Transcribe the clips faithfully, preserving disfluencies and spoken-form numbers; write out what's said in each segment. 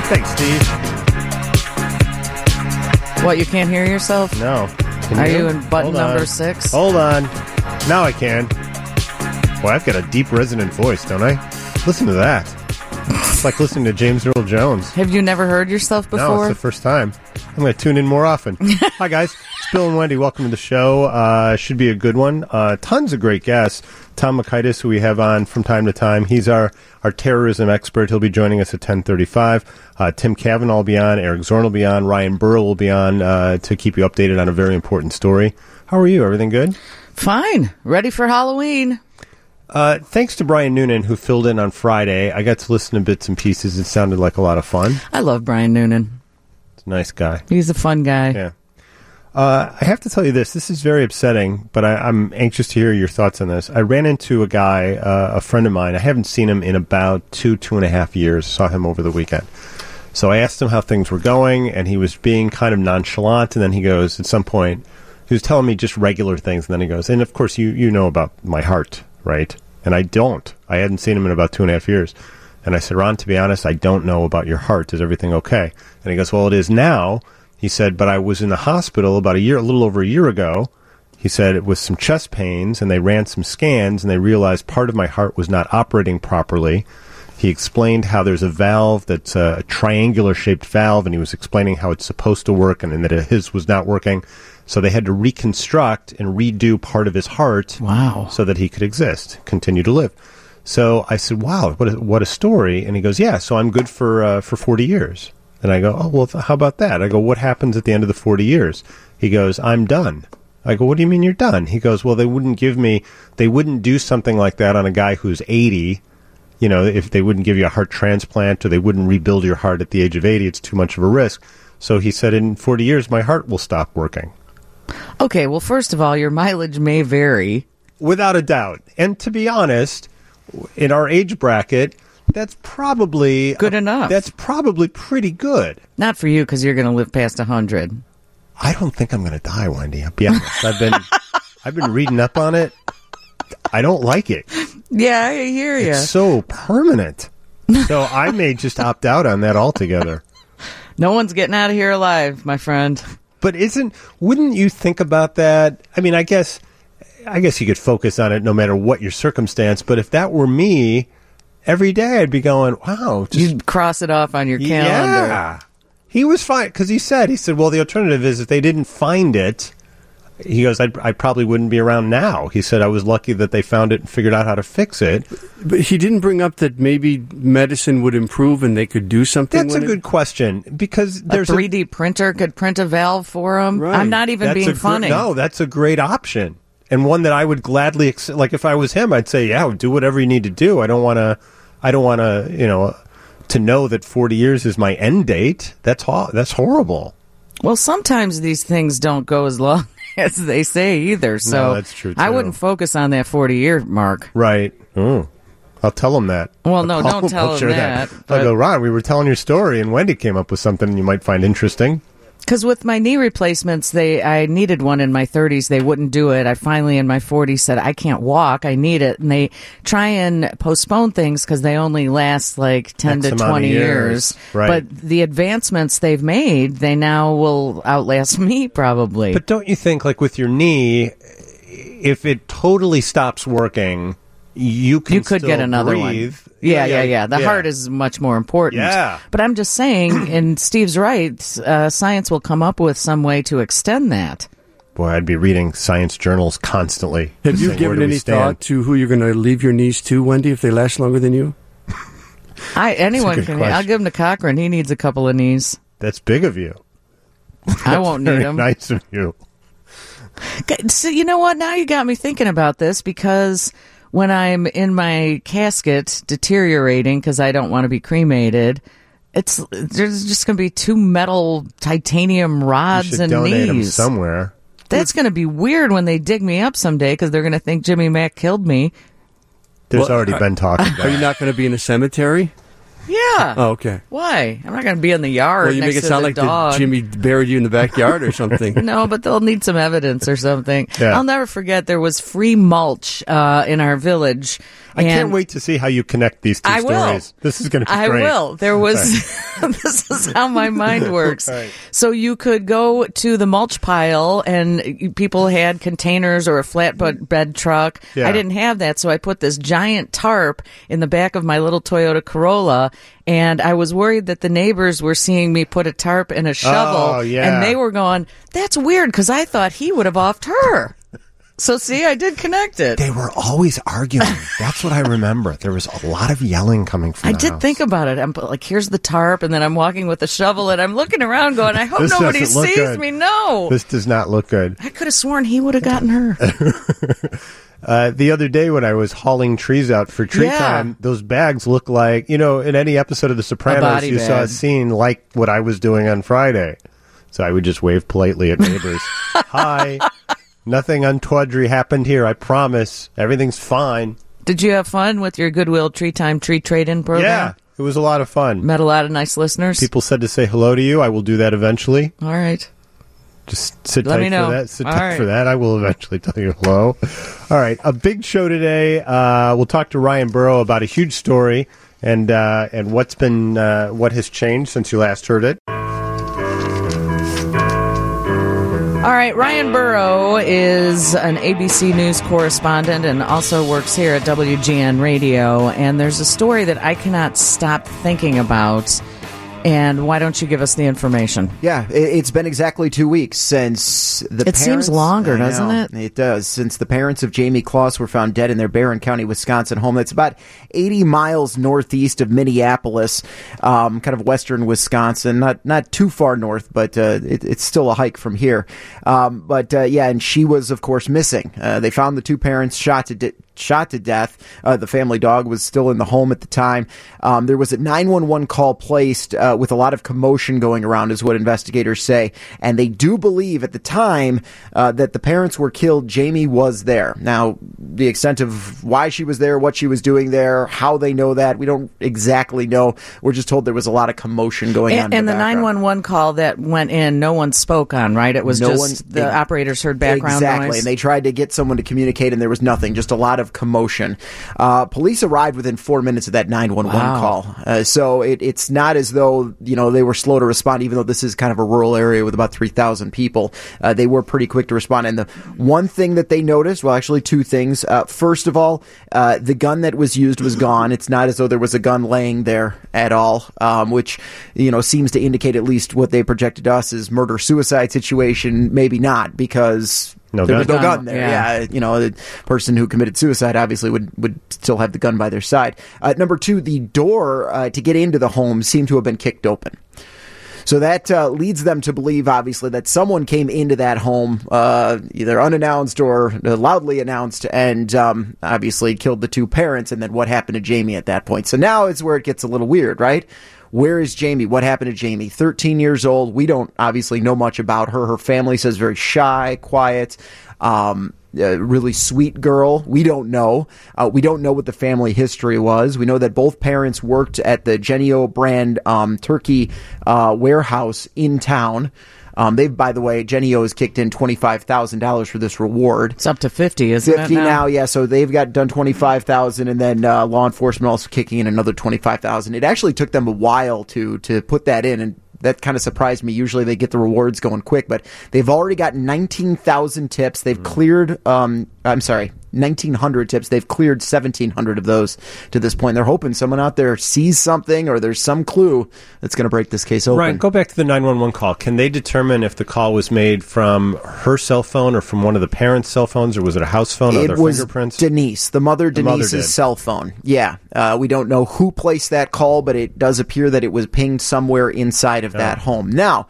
Thanks, Steve. What, you can't hear yourself? No. Can Are you? you in button Hold number on. six? Hold on. Now I can. Boy, I've got a deep, resonant voice, don't I? Listen to that. It's like listening to James Earl Jones. Have you never heard yourself before? No, it's the first time. I'm going to tune in more often. Hi, guys. It's Bill and Wendy. Welcome to the show. Uh, should be a good one. Uh, tons of great guests. Tom Makaitis, who we have on from time to time. He's our, our terrorism expert. He'll be joining us at ten thirty-five. Uh, Tim Cavanaugh will be on. Eric Zorn will be on. Ryan Burrow will be on uh, to keep you updated on a very important story. How are you? Everything good? Fine. Ready for Halloween. Uh, thanks to Brian Noonan, who filled in on Friday. I got to listen to bits and pieces. It sounded like a lot of fun. I love Brian Noonan. He's a nice guy. He's a fun guy. Yeah. Uh, I have to tell you this. This is very upsetting, but I, I'm anxious to hear your thoughts on this. I ran into a guy, uh, a friend of mine. I haven't seen him in about two, two and a half years. Saw him over the weekend. So I asked him how things were going, and he was being kind of nonchalant, and then he goes, at some point, he was telling me just regular things, and then he goes, and of course you, you know about my heart, right? And I don't. I hadn't seen him in about two and a half years. And I said, Ron, to be honest, I don't know about your heart. Is everything okay? And he goes, well, it is now. He said, but I was in the hospital about a year, a little over a year ago. He said it was some chest pains, and they ran some scans, and they realized part of my heart was not operating properly. He explained how there's a valve that's a triangular-shaped valve, and he was explaining how it's supposed to work, and, and that his was not working. So they had to reconstruct and redo part of his heart. Wow. So that he could exist, continue to live. So I said, wow, what a, what a story. And he goes, yeah, so I'm good for uh, for forty years. And I go, oh, well, how about that? I go, what happens at the end of the forty years? He goes, I'm done. I go, what do you mean you're done? He goes, well, they wouldn't give me, they wouldn't do something like that on a guy who's eighty. You know, if they wouldn't give you a heart transplant or they wouldn't rebuild your heart at the age of eighty, it's too much of a risk. So he said, in forty years, my heart will stop working. Okay, well, first of all, your mileage may vary. Without a doubt. And to be honest, in our age bracket, that's probably good enough. That's probably pretty good. Not for you, because you're going to live past one hundred. I don't think I'm going to die, Wendy. I'll be honest. I've been, I've been reading up on it. I don't like it. Yeah, I hear you. It's so permanent. So I may just opt out on that altogether. No one's getting out of here alive, my friend. But isn't, wouldn't you think about that? I mean, I guess, I guess you could focus on it no matter what your circumstance. But if that were me, every day I'd be going, wow. Just, you'd cross it off on your calendar. Yeah. He was fine, because he said, he said, well, the alternative is if they didn't find it, he goes, I'd, I probably wouldn't be around now. He said, I was lucky that they found it and figured out how to fix it. But he didn't bring up that maybe medicine would improve and they could do something That's with a it? good question, because there's a three D a, printer could print a valve for him. Right. I'm not even that's being gr- funny. No, that's a great option. And one that I would gladly, ex- like if I was him, I'd say, yeah, do whatever you need to do. I don't want to, I don't want to, you know, to know that forty years is my end date. That's ho- that's horrible. Well, sometimes these things don't go as long as they say either. So no, that's true too. I wouldn't focus on that forty-year mark. Right. Oh, I'll tell him that. Well, no, I'll, don't tell I'll him share that. that. But I'll go, Ron, we were telling your story, and Wendy came up with something you might find interesting. Because with my knee replacements, they I needed one in my thirties. They wouldn't do it. I finally, in my forties, said, I can't walk. I need it. And they try and postpone things because they only last like ten X to twenty years. years. Right. But the advancements they've made, they now will outlast me probably. But don't you think, like with your knee, if it totally stops working, you can you could still get another breathe. one. Yeah, yeah, yeah. The yeah. heart is much more important. Yeah. But I'm just saying, and Steve's right, uh, science will come up with some way to extend that. Boy, I'd be reading science journals constantly. Have you saying, given where do we any stand? thought to who you're going to leave your knees to, Wendy, if they last longer than you? I Anyone good can. question. I'll give him to Cochran. He needs a couple of knees. That's big of you. I won't need Very them. nice of you. So you know what? Now you got me thinking about this because when I'm in my casket deteriorating because I don't want to be cremated, it's there's just going to be two metal titanium rods You should and donate them knees. somewhere. That's going to be weird when they dig me up someday because they're going to think Jimmy Mack killed me. There's Well, already uh, been talk about Are you not going to be in a cemetery? Yeah. Oh, okay. Why? I'm not going to be in the yard. Well, you next make it to sound the like dog. the Jimmy buried you in the backyard or something. No, but they'll need some evidence or something. Yeah. I'll never forget there was free mulch uh, in our village, I can't wait to see how you connect these two I stories. Will. This is going to be I great. will. There was, this is how my mind works. Right. So you could go to the mulch pile and people had containers or a flatbed truck. Yeah. I didn't have that, so I put this giant tarp in the back of my little Toyota Corolla, and I was worried that the neighbors were seeing me put a tarp and a shovel, Oh, yeah. and they were going, that's weird, because I thought he would have offed her. So, see, I did connect it. They were always arguing. That's what I remember. There was a lot of yelling coming from I the did house. think about it. I'm like, here's the tarp, and then I'm walking with a shovel, and I'm looking around going, I hope This nobody doesn't look sees good. me. No. This does not look good. I could have sworn he would have gotten her. Uh, the other day when I was hauling trees out for tree Yeah. time, those bags look like, you know, in any episode of The Sopranos, body you saw a bag. scene like what I was doing on Friday. So I would just wave politely at neighbors. Hi. Nothing untoward happened here, I promise. Everything's fine. Did you have fun with your Goodwill Tree Time Tree Trade-In program? Yeah, it was a lot of fun. Met a lot of nice listeners? People said to say hello to you. I will do that eventually. All right. Just sit Let tight me know. for that. Sit All tight right. for that. I will eventually tell you hello. All right, a big show today. Uh, we'll talk to Ryan Burrow about a huge story and uh, and what's been uh, what has changed since you last heard it. All right, Ryan Burrow is an A B C News correspondent and also works here at W G N Radio. And there's a story that I cannot stop thinking about. And why don't you give us the information? Yeah, it, it's been exactly two weeks since the It parents... seems longer, I doesn't know, it? It does. Since the parents of Jamie Kloss were found dead in their Barron County, Wisconsin home. That's about eighty miles northeast of Minneapolis, um, kind of western Wisconsin. Not not too far north, but uh, it, it's still a hike from here. Um, but, uh, yeah, and she was, of course, missing. Uh, they found the two parents shot to... Di- shot to death. Uh, the family dog was still in the home at the time. Um, there was a nine one one call placed uh, with a lot of commotion going around, is what investigators say. And they do believe at the time uh, that the parents were killed. Jamie was there. Now, the extent of why she was there, what she was doing there, how they know that, we don't exactly know. We're just told there was a lot of commotion going on. And, in and the background. nine one one call that went in, no one spoke on, right? It was No just one- the ex- operators heard background exactly. noise. And they tried to get someone to communicate, and there was nothing, just a lot of commotion. Uh, police arrived within four minutes of that nine one one Wow. call. Uh, so it, it's not as though, you know, they were slow to respond, even though this is kind of a rural area with about three thousand people. Uh, they were pretty quick to respond. And the one thing that they noticed, well, actually two things. Uh, first of all, uh, the gun that was used was gone. It's not as though there was a gun laying there at all, um, which, you know, seems to indicate at least what they projected to us as murder-suicide situation. Maybe not, because... No there was gun. no gun there. Yeah. Yeah. You know, the person who committed suicide obviously would, would still have the gun by their side. Uh, number two, the door uh, to get into the home seemed to have been kicked open. So that uh, leads them to believe, obviously, that someone came into that home, uh, either unannounced or uh, loudly announced, and um, obviously killed the two parents. And then what happened to Jamie at that point? So now is where it gets a little weird, right? Where is Jamie? What happened to Jamie? thirteen years old. We don't obviously know much about her. Her family says very shy, quiet, um, a really sweet girl. We don't know. Uh, we don't know what the family history was. We know that both parents worked at the Jennie-O brand um, turkey uh, warehouse in town. Um, they've, by the way, Jennie-O has kicked in twenty-five thousand dollars for this reward. It's up to fifty, isn't fifty it? now, yeah. So they've got done twenty-five thousand, and then uh, law enforcement also kicking in another twenty-five thousand. It actually took them a while to to put that in, and that kind of surprised me. Usually they get the rewards going quick, but they've already got nineteen thousand tips. They've cleared, um, I'm sorry, nineteen hundred tips. They've cleared seventeen hundred of those to this point. They're hoping someone out there sees something or there's some clue that's going to break this case open. Ryan, go back to the nine one one call. Can they determine if the call was made from her cell phone or from one of the parents' cell phones, or was it a house phone? Are It there was fingerprints? Denise, the mother The mother Denise's did. cell phone. Yeah. Uh, we don't know who placed that call, but it does appear that it was pinged somewhere inside of that home. Now,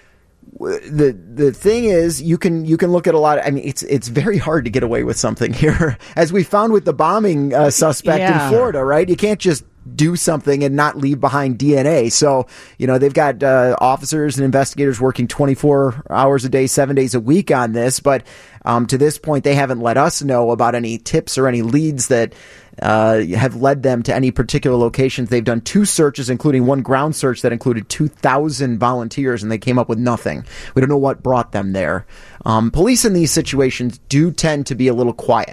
w- the the thing is, you can you can look at a lot of, I mean, it's it's very hard to get away with something here, as we found with the bombing uh, suspect Yeah. in Florida, right? You can't just do something and not leave behind D N A. So, you know, they've got uh, officers and investigators working twenty-four hours a day, seven days a week on this. But um, to this point, they haven't let us know about any tips or any leads that uh, have led them to any particular locations. They've done two searches, including one ground search that included two thousand volunteers, and they came up with nothing. We don't know what brought them there. Um, police in these situations do tend to be a little quiet.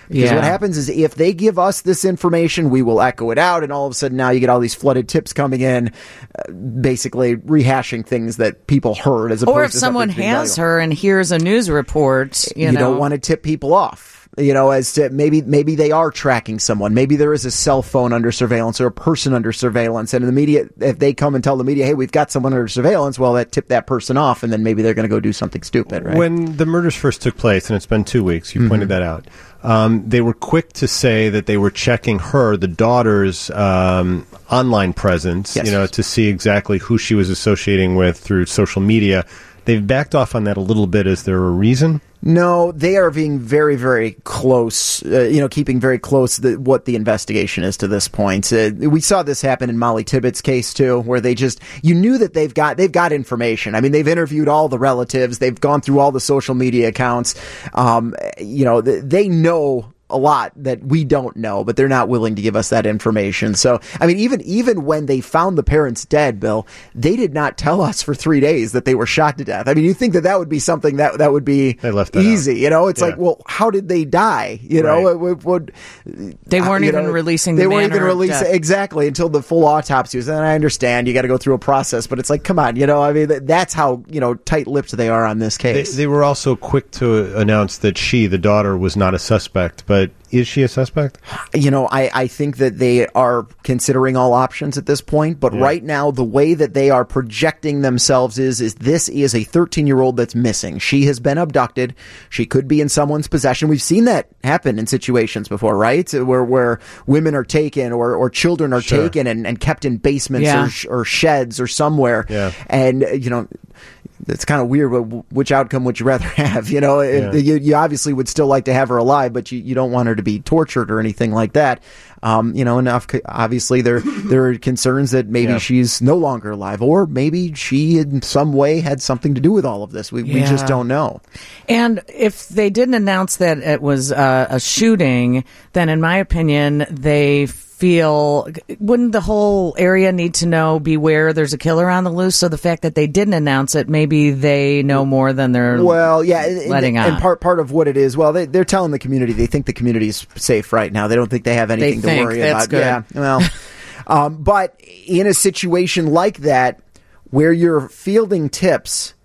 Because Yeah. what happens is if they give us this information, we will echo it out, and all of a sudden now you get all these flooded tips coming in, uh, basically rehashing things that people heard. As opposed Or if to someone something being has valuable. her and hears a news report, you, you know. don't want to tip people off. You know, as to maybe maybe they are tracking someone. Maybe there is a cell phone under surveillance or a person under surveillance. And in the media, if they come and tell the media, hey, we've got someone under surveillance, well, that tipped that person off, and then maybe they're going to go do something stupid, right? When the murders first took place, and it's been two weeks, you Mm-hmm. pointed that out, um, they were quick to say that they were checking her, the daughter's um, online presence, Yes. you know, to see exactly who she was associating with through social media. They've backed off on that a little bit. Is there a reason? No, they are being very, very close, uh, you know, keeping very close the, what the investigation is to this point. Uh, we saw this happen in Molly Tibbetts' case, too, where they just, you knew that they've got, they've got information. I mean, they've interviewed all the relatives. They've gone through all the social media accounts. Um, you know, th- they know a lot that we don't know, but they're not willing to give us that information. So, I mean, even even when they found the parents dead, Bill, they did not tell us for three days that they were shot to death. I mean, you think that that would be something that that would be They left that easy, out. you know? It's Yeah. like, well, how did they die? You know, Right. it would, would They uh, weren't you even know, releasing the They weren't manner even of releasing death. exactly until the full autopsy was. And I understand you got to go through a process, but it's like, come on, you know? I mean, that- that's how you know tight-lipped they are on this They, case. they were also quick to announce that she, the daughter, was not a suspect. But is she a suspect? You know, I, I think that they are considering all options at this point, but Yeah. right now the way that they are projecting themselves is is this is a thirteen-year-old that's missing. She has been abducted. She could be in someone's possession. We've seen that happen in situations before, right? Where where women are taken or, or children are Sure. taken and, and kept in basements Yeah. or, sh- or sheds or somewhere. Yeah. And, uh, you know, it's kind of weird, but w- which outcome would you rather have? You know, if- Yeah. you, you obviously would still like to have her alive, but you, you don't want her to be tortured or anything like that. Um, you know, and of- obviously there there are concerns that maybe Yeah. she's no longer alive, or maybe she in some way had something to do with all of this. We we just Yeah. don't know. And if they didn't announce that it was uh, a shooting, then in my opinion, they feel, wouldn't the whole area need to know, beware, there's a killer on the loose? So the fact that they didn't announce it, maybe they know more than they're Well, yeah, and- letting and, on. part part of what it is, well, they, they're telling the community they think the community's safe right now. They don't think they have anything to think, worry that's about. good. Yeah, well, um, but in a situation like that where you're fielding tips,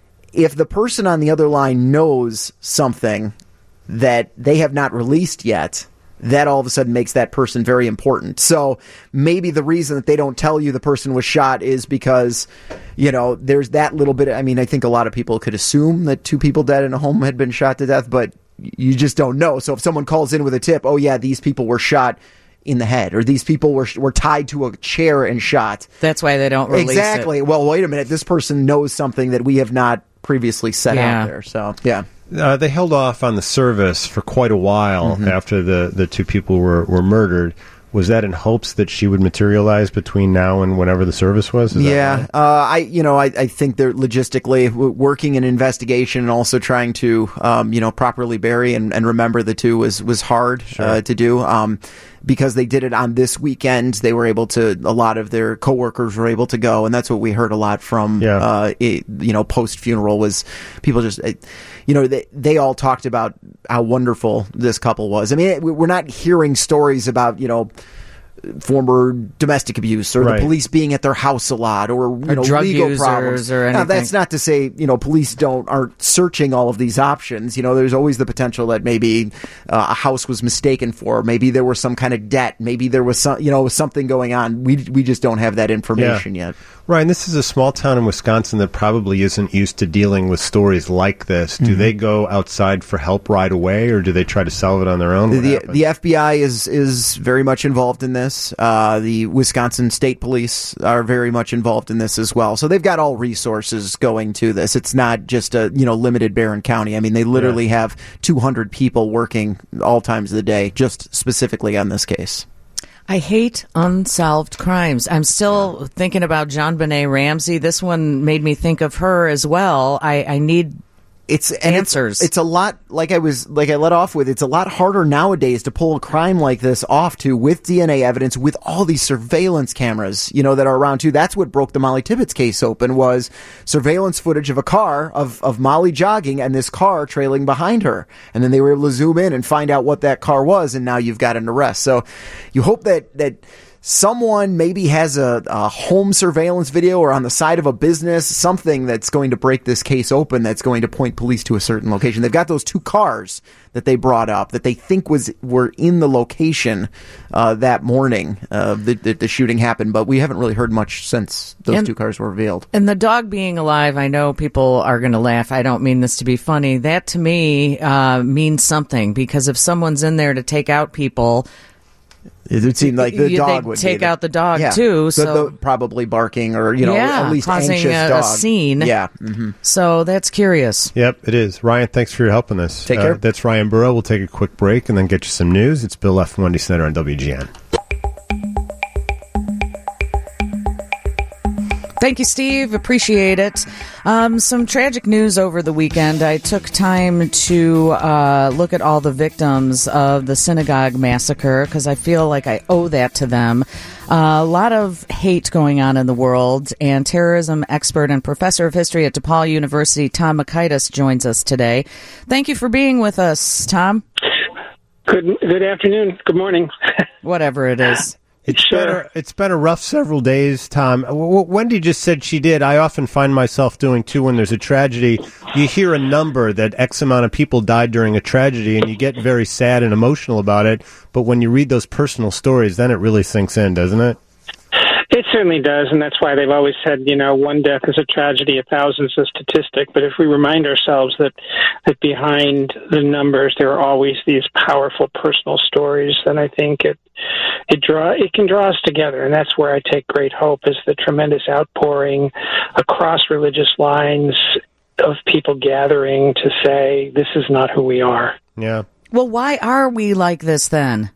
if the person on the other line knows something that they have not released yet, that all of a sudden makes that person very important. So maybe the reason that they don't tell you the person was shot is because, you know, there's that little bit. I mean, I think a lot of people could assume that two people dead in a home had been shot to death, but you just don't know. So if someone calls in with a tip, oh yeah, these people were shot in the head, or these people were were tied to a chair and shot. That's why they don't release Exactly. it. Well, wait a minute. This person knows something that we have not previously set Yeah. out there. So yeah. Uh, they held off on the service for quite a while Mm-hmm. after the, the two people were, were murdered. Was that in hopes that she would materialize between now and whenever the service was? Is that Yeah, why? uh, I you know I, I think they're logistically w- working an investigation and also trying to um, you know properly bury and, and remember the two was was hard uh, to do. Um, because they did it on this weekend, they were able to. A lot of their coworkers were able to go, and that's what we heard a lot from. Yeah. Uh, it, you know, post funeral was people just. It, you know, they, they all talked about how wonderful this couple was. I mean, it, we're not hearing stories about, you know, former domestic abuse or Right. the police being at their house a lot or, you Or know, drug legal users problems. or Now, anything. that's not to say, you know, police don't aren't searching all of these options. You know, there's always the potential that maybe uh, a house was mistaken for. Maybe there was some kind of debt. Maybe there was some, you know, something going on. We we just don't have that information yet. Right, and this is a small town in Wisconsin that probably isn't used to dealing with stories like this. Mm-hmm. Do they go outside for help right away, or do they try to solve it on their own? What The, happens? the F B I is is very much involved in this. Uh, the Wisconsin State Police are very much involved in this as well. So they've got all resources going to this. It's not just a you know limited Barron County. I mean, they literally Yeah. have two hundred people working all times of the day, just specifically on this case. I hate unsolved crimes. I'm still thinking about JonBenet Ramsey. This one made me think of her as well. I, I need It's and answers. It's, it's a lot, like I was, like I let off with, it's a lot harder nowadays to pull a crime like this off to with D N A evidence, with all these surveillance cameras, you know, that are around too. That's what broke the Molly Tibbetts case open, was surveillance footage of a car, of, of Molly jogging and this car trailing behind her. And then they were able to zoom in and find out what that car was, and now you've got an arrest. So you hope that, that, someone maybe has a, a home surveillance video or on the side of a business, something that's going to break this case open, that's going to point police to a certain location. They've got those two cars that they brought up that they think was were in the location uh, that morning uh, that the, the shooting happened, but we haven't really heard much since those and, two cars were revealed. And the dog being alive, I know people are going to laugh. I don't mean this to be funny. That to me uh, means something, because if someone's in there to take out people, it would seem like the you, dog would take the, out the dog yeah, too. So the, the, probably barking, or you know, yeah, at least causing anxious a, dog. a scene. Yeah. Mm-hmm. So that's curious. Yep, it is. Ryan, thanks for your help on this. Take care. Uh, that's Ryan Burrow. We'll take a quick break and then get you some news. It's Bill F. Wendy Snyder on W G N. Thank you, Steve. Appreciate it. Um, some tragic news over the weekend. I took time to uh, look at all the victims of the synagogue massacre because I feel like I owe that to them. Uh, a lot of hate going on in the world, and terrorism expert and professor of history at DePaul University, Tom Makaitis, joins us today. Thank you for being with us, Tom. Good, good afternoon. Good morning. Whatever it is. It's sure. been a, it's been a rough several days, Tom. W- Wendy just said she did. I often find myself doing, too, when there's a tragedy. You hear a number that X amount of people died during a tragedy, and you get very sad and emotional about it. But when you read those personal stories, then it really sinks in, doesn't it? It certainly does, and that's why they've always said, you know, one death is a tragedy, a thousand's a statistic. But if we remind ourselves that, that behind the numbers there are always these powerful personal stories, then I think it it draw it can draw us together, and that's where I take great hope, is the tremendous outpouring across religious lines of people gathering to say, this is not who we are. Yeah. Well, why are we like this then?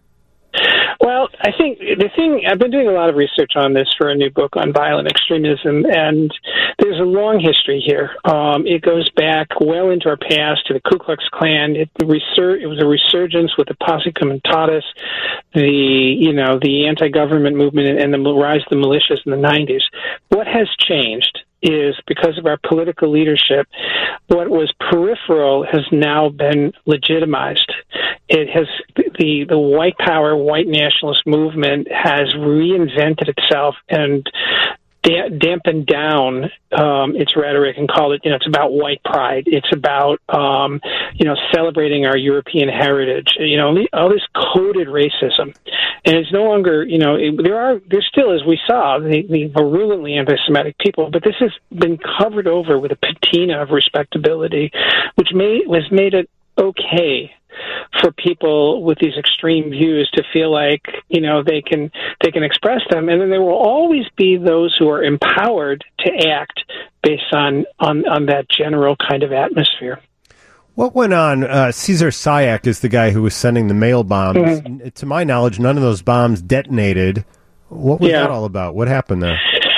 Well, I think the thing, I've been doing a lot of research on this for a new book on violent extremism, and there's a long history here. Um, it goes back well into our past to the Ku Klux Klan. It, the resur- it was a resurgence with the Posse Comitatus, the, you know, the anti-government movement, and the rise of the militias in the nineties. What has changed is, because of our political leadership, what was peripheral has now been legitimized. It has the the white power, white nationalist movement has reinvented itself and da- dampened down um, its rhetoric and called it, you know, it's about white pride. It's about, um, you know, celebrating our European heritage. You know, all this coded racism. And it's no longer, you know, it, there are, there still, as we saw, the, the virulently anti-Semitic people, but this has been covered over with a patina of respectability, which made, was made it okay for people with these extreme views to feel like, you know, they can they can express them, and then there will always be those who are empowered to act based on on, on that general kind of atmosphere. What went on? Uh, Cesar Sayak is the guy who was sending the mail bombs. Mm-hmm. To my knowledge, none of those bombs detonated. What was yeah. that all about? What happened there?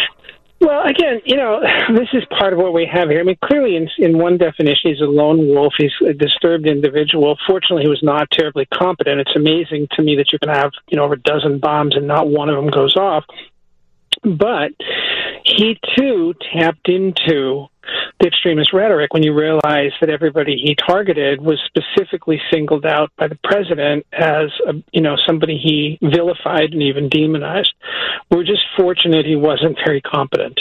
Well, again, you know, this is part of what we have here. I mean, clearly, in, in one definition, he's a lone wolf. He's a disturbed individual. Fortunately, he was not terribly competent. It's amazing to me that you can have, you know, over a dozen bombs and not one of them goes off. But he, too, tapped into the extremist rhetoric when you realize that everybody he targeted was specifically singled out by the president as, a, you know, somebody he vilified and even demonized. We're just fortunate he wasn't very competent,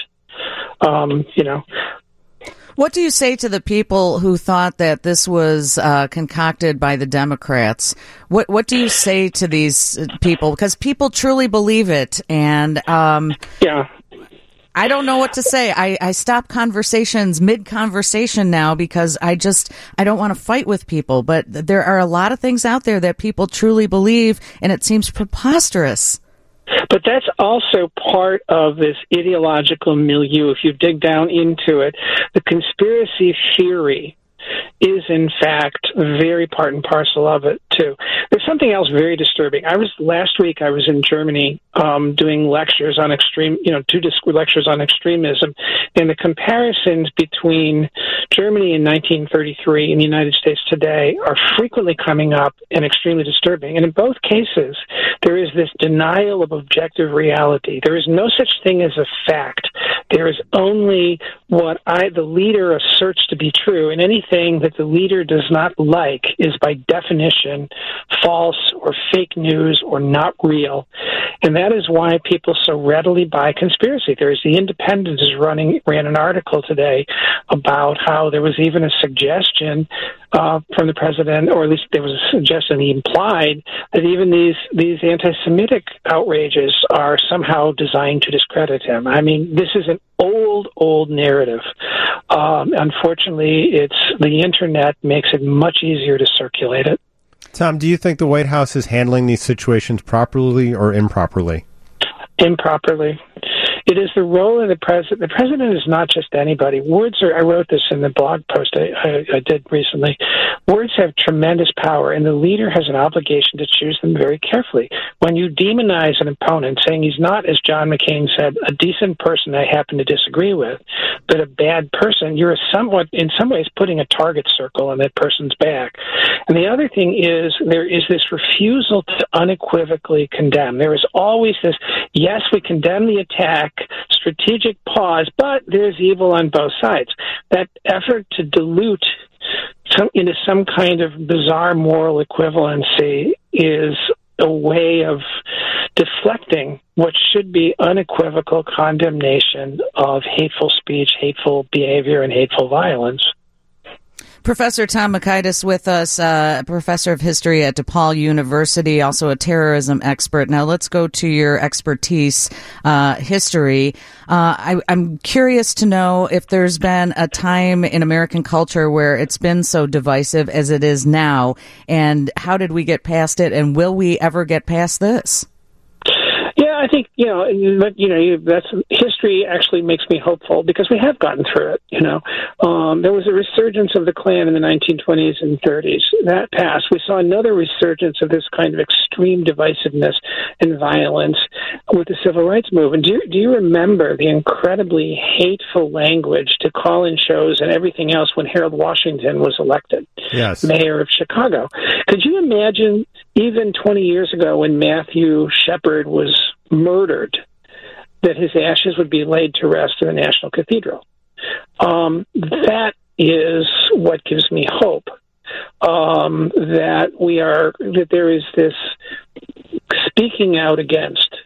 um, you know. What do you say to the people who thought that this was uh, concocted by the Democrats? What What do you say to these people? Because people truly believe it, and um, yeah. I don't know what to say. I, I stop conversations mid-conversation now because I just, I don't want to fight with people. But there are a lot of things out there that people truly believe, and it seems preposterous. But that's also part of this ideological milieu. If you dig down into it, the conspiracy theory is, in fact, very part and parcel of it, too. There's something else very disturbing. I was last week, I was in Germany um, doing lectures on extreme, you know, two disc- lectures on extremism, and the comparisons between Germany in nineteen thirty-three and the United States today are frequently coming up and extremely disturbing. And in both cases, there is this denial of objective reality. There is no such thing as a fact. There is only what I, the leader, asserts to be true, and anything that the leader does not like is by definition false or fake news or not real. And that is why people so readily buy conspiracy theories. The Independent is running ran an article today about how there was even a suggestion uh, from the president, or at least there was a suggestion he implied, that even these, these anti-Semitic outrages are somehow designed to discredit him. I mean, this is an old, old narrative. Um, unfortunately, it's the internet makes it much easier to circulate it. Tom, do you think the White House is handling these situations properly or improperly? Improperly. It is the role of the president. The president is not just anybody. Words are, I wrote this in the blog post I, I, I did recently. Words have tremendous power, and the leader has an obligation to choose them very carefully. When you demonize an opponent, saying he's not, as John McCain said, a decent person I happen to disagree with, but a bad person, you're somewhat, in some ways, putting a target circle on that person's back. And the other thing is, there is this refusal to unequivocally condemn. There is always this, yes, we condemn the attack, strategic pause, but there's evil on both sides. That effort to dilute some, into some kind of bizarre moral equivalency is a way of deflecting what should be unequivocal condemnation of hateful speech, hateful behavior, and hateful violence. Professor Tom Mockaitis with us, uh, professor of history at DePaul University, also a terrorism expert. Now let's go to your expertise, uh, history. Uh, I, I'm curious to know if there's been a time in American culture where it's been so divisive as it is now, and how did we get past it, and will we ever get past this? Yeah, I think, you know, you know, that's history actually makes me hopeful because we have gotten through it. You know, um, there was a resurgence of the Klan in the nineteen twenties and thirties. That passed. We saw another resurgence of this kind of extreme divisiveness and violence with the civil rights movement. Do you, do you remember the incredibly hateful language to call-in shows and everything else when Harold Washington was elected Yes. mayor of Chicago? Could you imagine even twenty years ago when Matthew Shepard was murdered, that his ashes would be laid to rest in the National Cathedral? Um, that is what gives me hope, um, that we are, that there is this speaking out against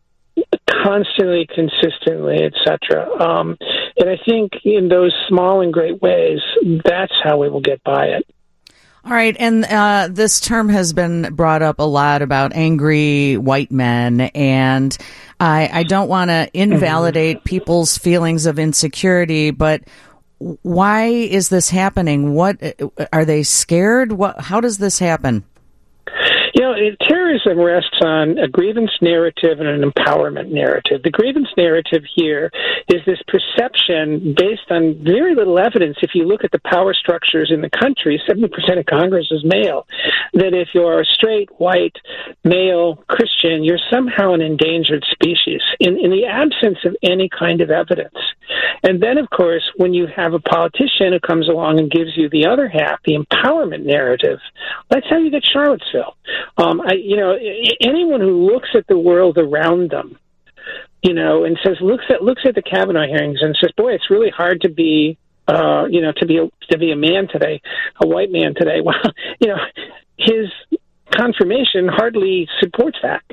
constantly, consistently, et cetera. Um, and I think in those small and great ways, that's how we will get by it. All right, and uh, this term has been brought up a lot about angry white men, and I, I don't want to invalidate people's feelings of insecurity, but why is this happening? What are they scared? What? How does this happen? You know, it, terrorism rests on a grievance narrative and an empowerment narrative. The grievance narrative here is this perception based on very little evidence. If you look at the power structures in the country, seventy percent of Congress is male, that if you're a straight, white, male Christian, you're somehow an endangered species in, in the absence of any kind of evidence. And then, of course, when you have a politician who comes along and gives you the other half, the empowerment narrative, that's how you get Charlottesville. Um, I, you know, anyone who looks at the world around them, you know, and says looks at looks at the Kavanaugh hearings and says, "Boy, it's really hard to be, uh, you know, to be a, to be a man today, a white man today." Well, you know, his confirmation hardly supports that.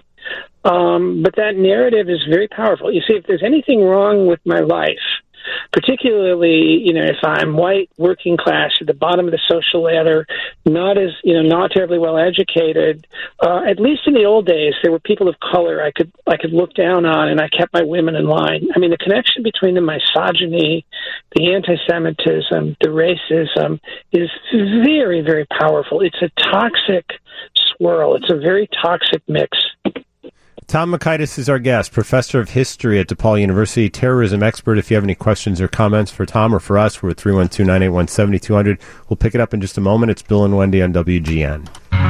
Um, but that narrative is very powerful. You see, if there's anything wrong with my life, particularly, you know, if I'm white, working class, at the bottom of the social ladder, not as, you know, not terribly well educated, uh, at least in the old days, there were people of color I could I could look down on, and I kept my women in line. I mean, the connection between the misogyny, the anti-Semitism, the racism is very, very powerful. It's a toxic swirl. It's a very toxic mix. Tom Mockaitis is our guest, professor of history at DePaul University, terrorism expert. If you have any questions or comments for Tom or for us, we're at three one two, nine eight one, seven two zero zero. We'll pick it up in just a moment. It's Bill and Wendy on W G N.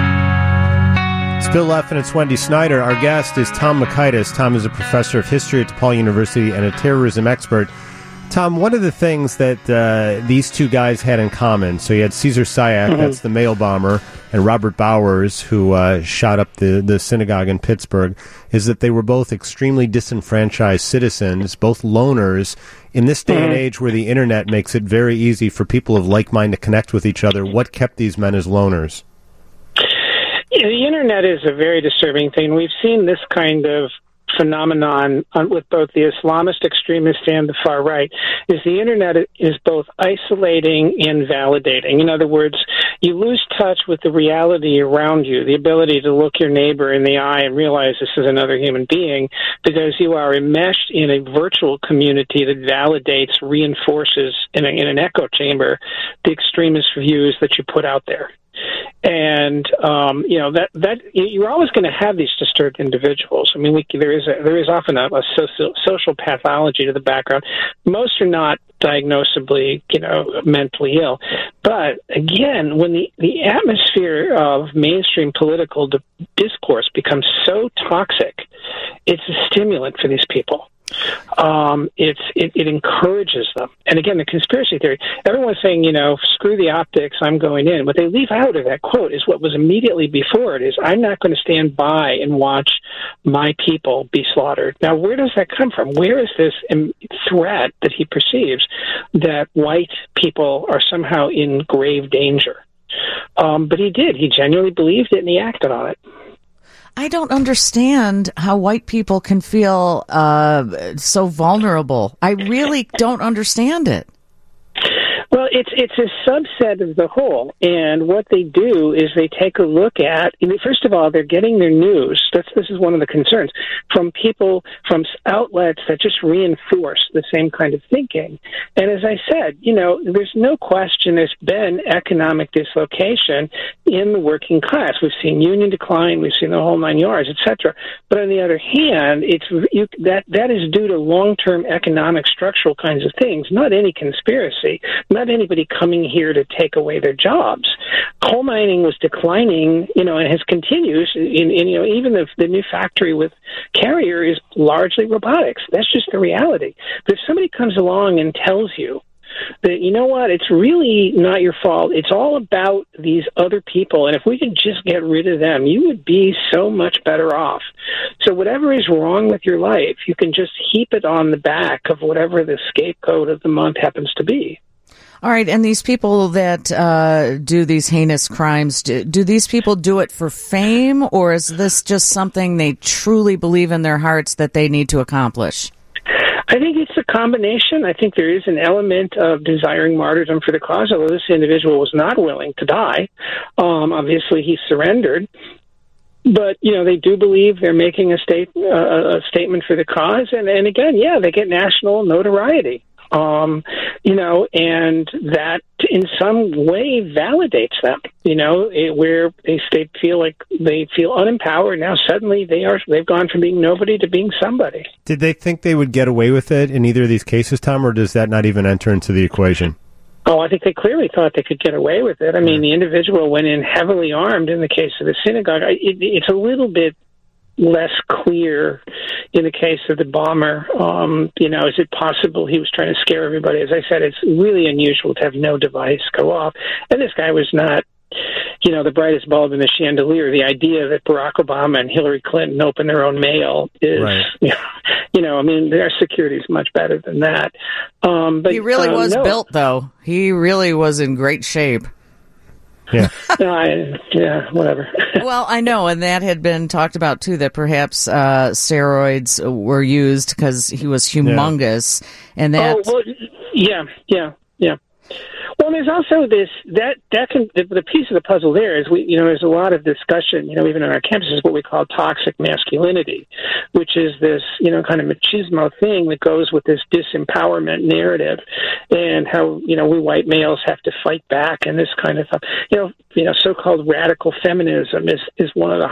It's Bill Leff and it's Wendy Snyder. Our guest is Tom Mockaitis. Tom is a professor of history at DePaul University and a terrorism expert. Tom, one of the things that uh, these two guys had in common, so you had Cesar Sayak, mm-hmm. that's the mail bomber, and Robert Bowers, who uh, shot up the, the synagogue in Pittsburgh, is that they were both extremely disenfranchised citizens, both loners. In this day mm-hmm. and age where the Internet makes it very easy for people of like mind to connect with each other, what kept these men as loners? Yeah, the Internet is a very disturbing thing. We've seen this kind of phenomenon with both the Islamist extremists and the far right. Is the Internet is both isolating and validating. In other words, you lose touch with the reality around you, the ability to look your neighbor in the eye and realize this is another human being, because you are enmeshed in a virtual community that validates, reinforces in, a, in an echo chamber the extremist views that you put out there. And um, you know that that you're always going to have these disturbed individuals. I mean, we, there is a, there is often a, a social, social pathology to the background. Most are not diagnosably, you know, mentally ill. But again, when the, the atmosphere of mainstream political di- discourse becomes so toxic, it's a stimulant for these people. Um, it's, it, it encourages them. And again, the conspiracy theory, everyone's saying, you know, screw the optics, I'm going in. What they leave out of that quote is what was immediately before it is, I'm not going to stand by and watch my people be slaughtered. Now, where does that come from? Where is this um, threat that he perceives that white people are somehow in grave danger? Um, but he did. He genuinely believed it and he acted on it. I don't understand how white people can feel uh, so vulnerable. I really don't understand it. Well, it's it's a subset of the whole, and what they do is they take a look at. I mean, first of all, they're getting their news. That's this is one of the concerns from people from outlets that just reinforce the same kind of thinking. And as I said, you know, there's no question there's been economic dislocation in the working class. We've seen union decline, we've seen the whole nine yards, et cetera. But on the other hand, it's you, that that is due to long-term economic structural kinds of things, not any conspiracy. Not anybody coming here to take away their jobs. Coal mining was declining, you know, and has continues. In, in you know, even the, the new factory with Carrier is largely robotics. That's just the reality. But if somebody comes along and tells you that, you know what, it's really not your fault. It's all about these other people. And if we could just get rid of them, you would be so much better off. So whatever is wrong with your life, you can just heap it on the back of whatever the scapegoat of the month happens to be. All right, and these people that uh, do these heinous crimes, do, do these people do it for fame, or is this just something they truly believe in their hearts that they need to accomplish? I think it's a combination. I think there is an element of desiring martyrdom for the cause, although this individual was not willing to die. Um, obviously, he surrendered. But, you know, they do believe they're making a, state, uh, a statement for the cause. And, and again, yeah, they get national notoriety. Um, you know, and that in some way validates them, you know, it, where they, they feel like they feel unempowered. Now suddenly they are, they've gone from being nobody to being somebody. Did they think they would get away with it in either of these cases, Tom, or does that not even enter into the equation? Oh, I think they clearly thought they could get away with it. I mean, the individual went in heavily armed in the case of the synagogue. I, it, it's a little bit less clear in the case of the bomber. Um, you know, is it possible he was trying to scare everybody? As I said, it's really unusual to have no device go off. And this guy was not, you know, the brightest bulb in the chandelier. The idea that Barack Obama and Hillary Clinton open their own mail is, right. you, know, you know, I mean, their security is much better than that. Um, but he really um, was no. built, though. He really was in great shape. Yeah. no, I, yeah, whatever. Well, I know, and that had been talked about, too, that perhaps uh, steroids were used because he was humongous. Yeah. And that... Oh, well, yeah, yeah, yeah. Well, there's also this, that, that can, the, the piece of the puzzle there is, we, you know, there's a lot of discussion, you know, even on our campuses, what we call toxic masculinity, which is this, you know, kind of machismo thing that goes with this disempowerment narrative, and how, you know, we white males have to fight back and this kind of, you know, you know, so-called radical feminism is, is one of the hot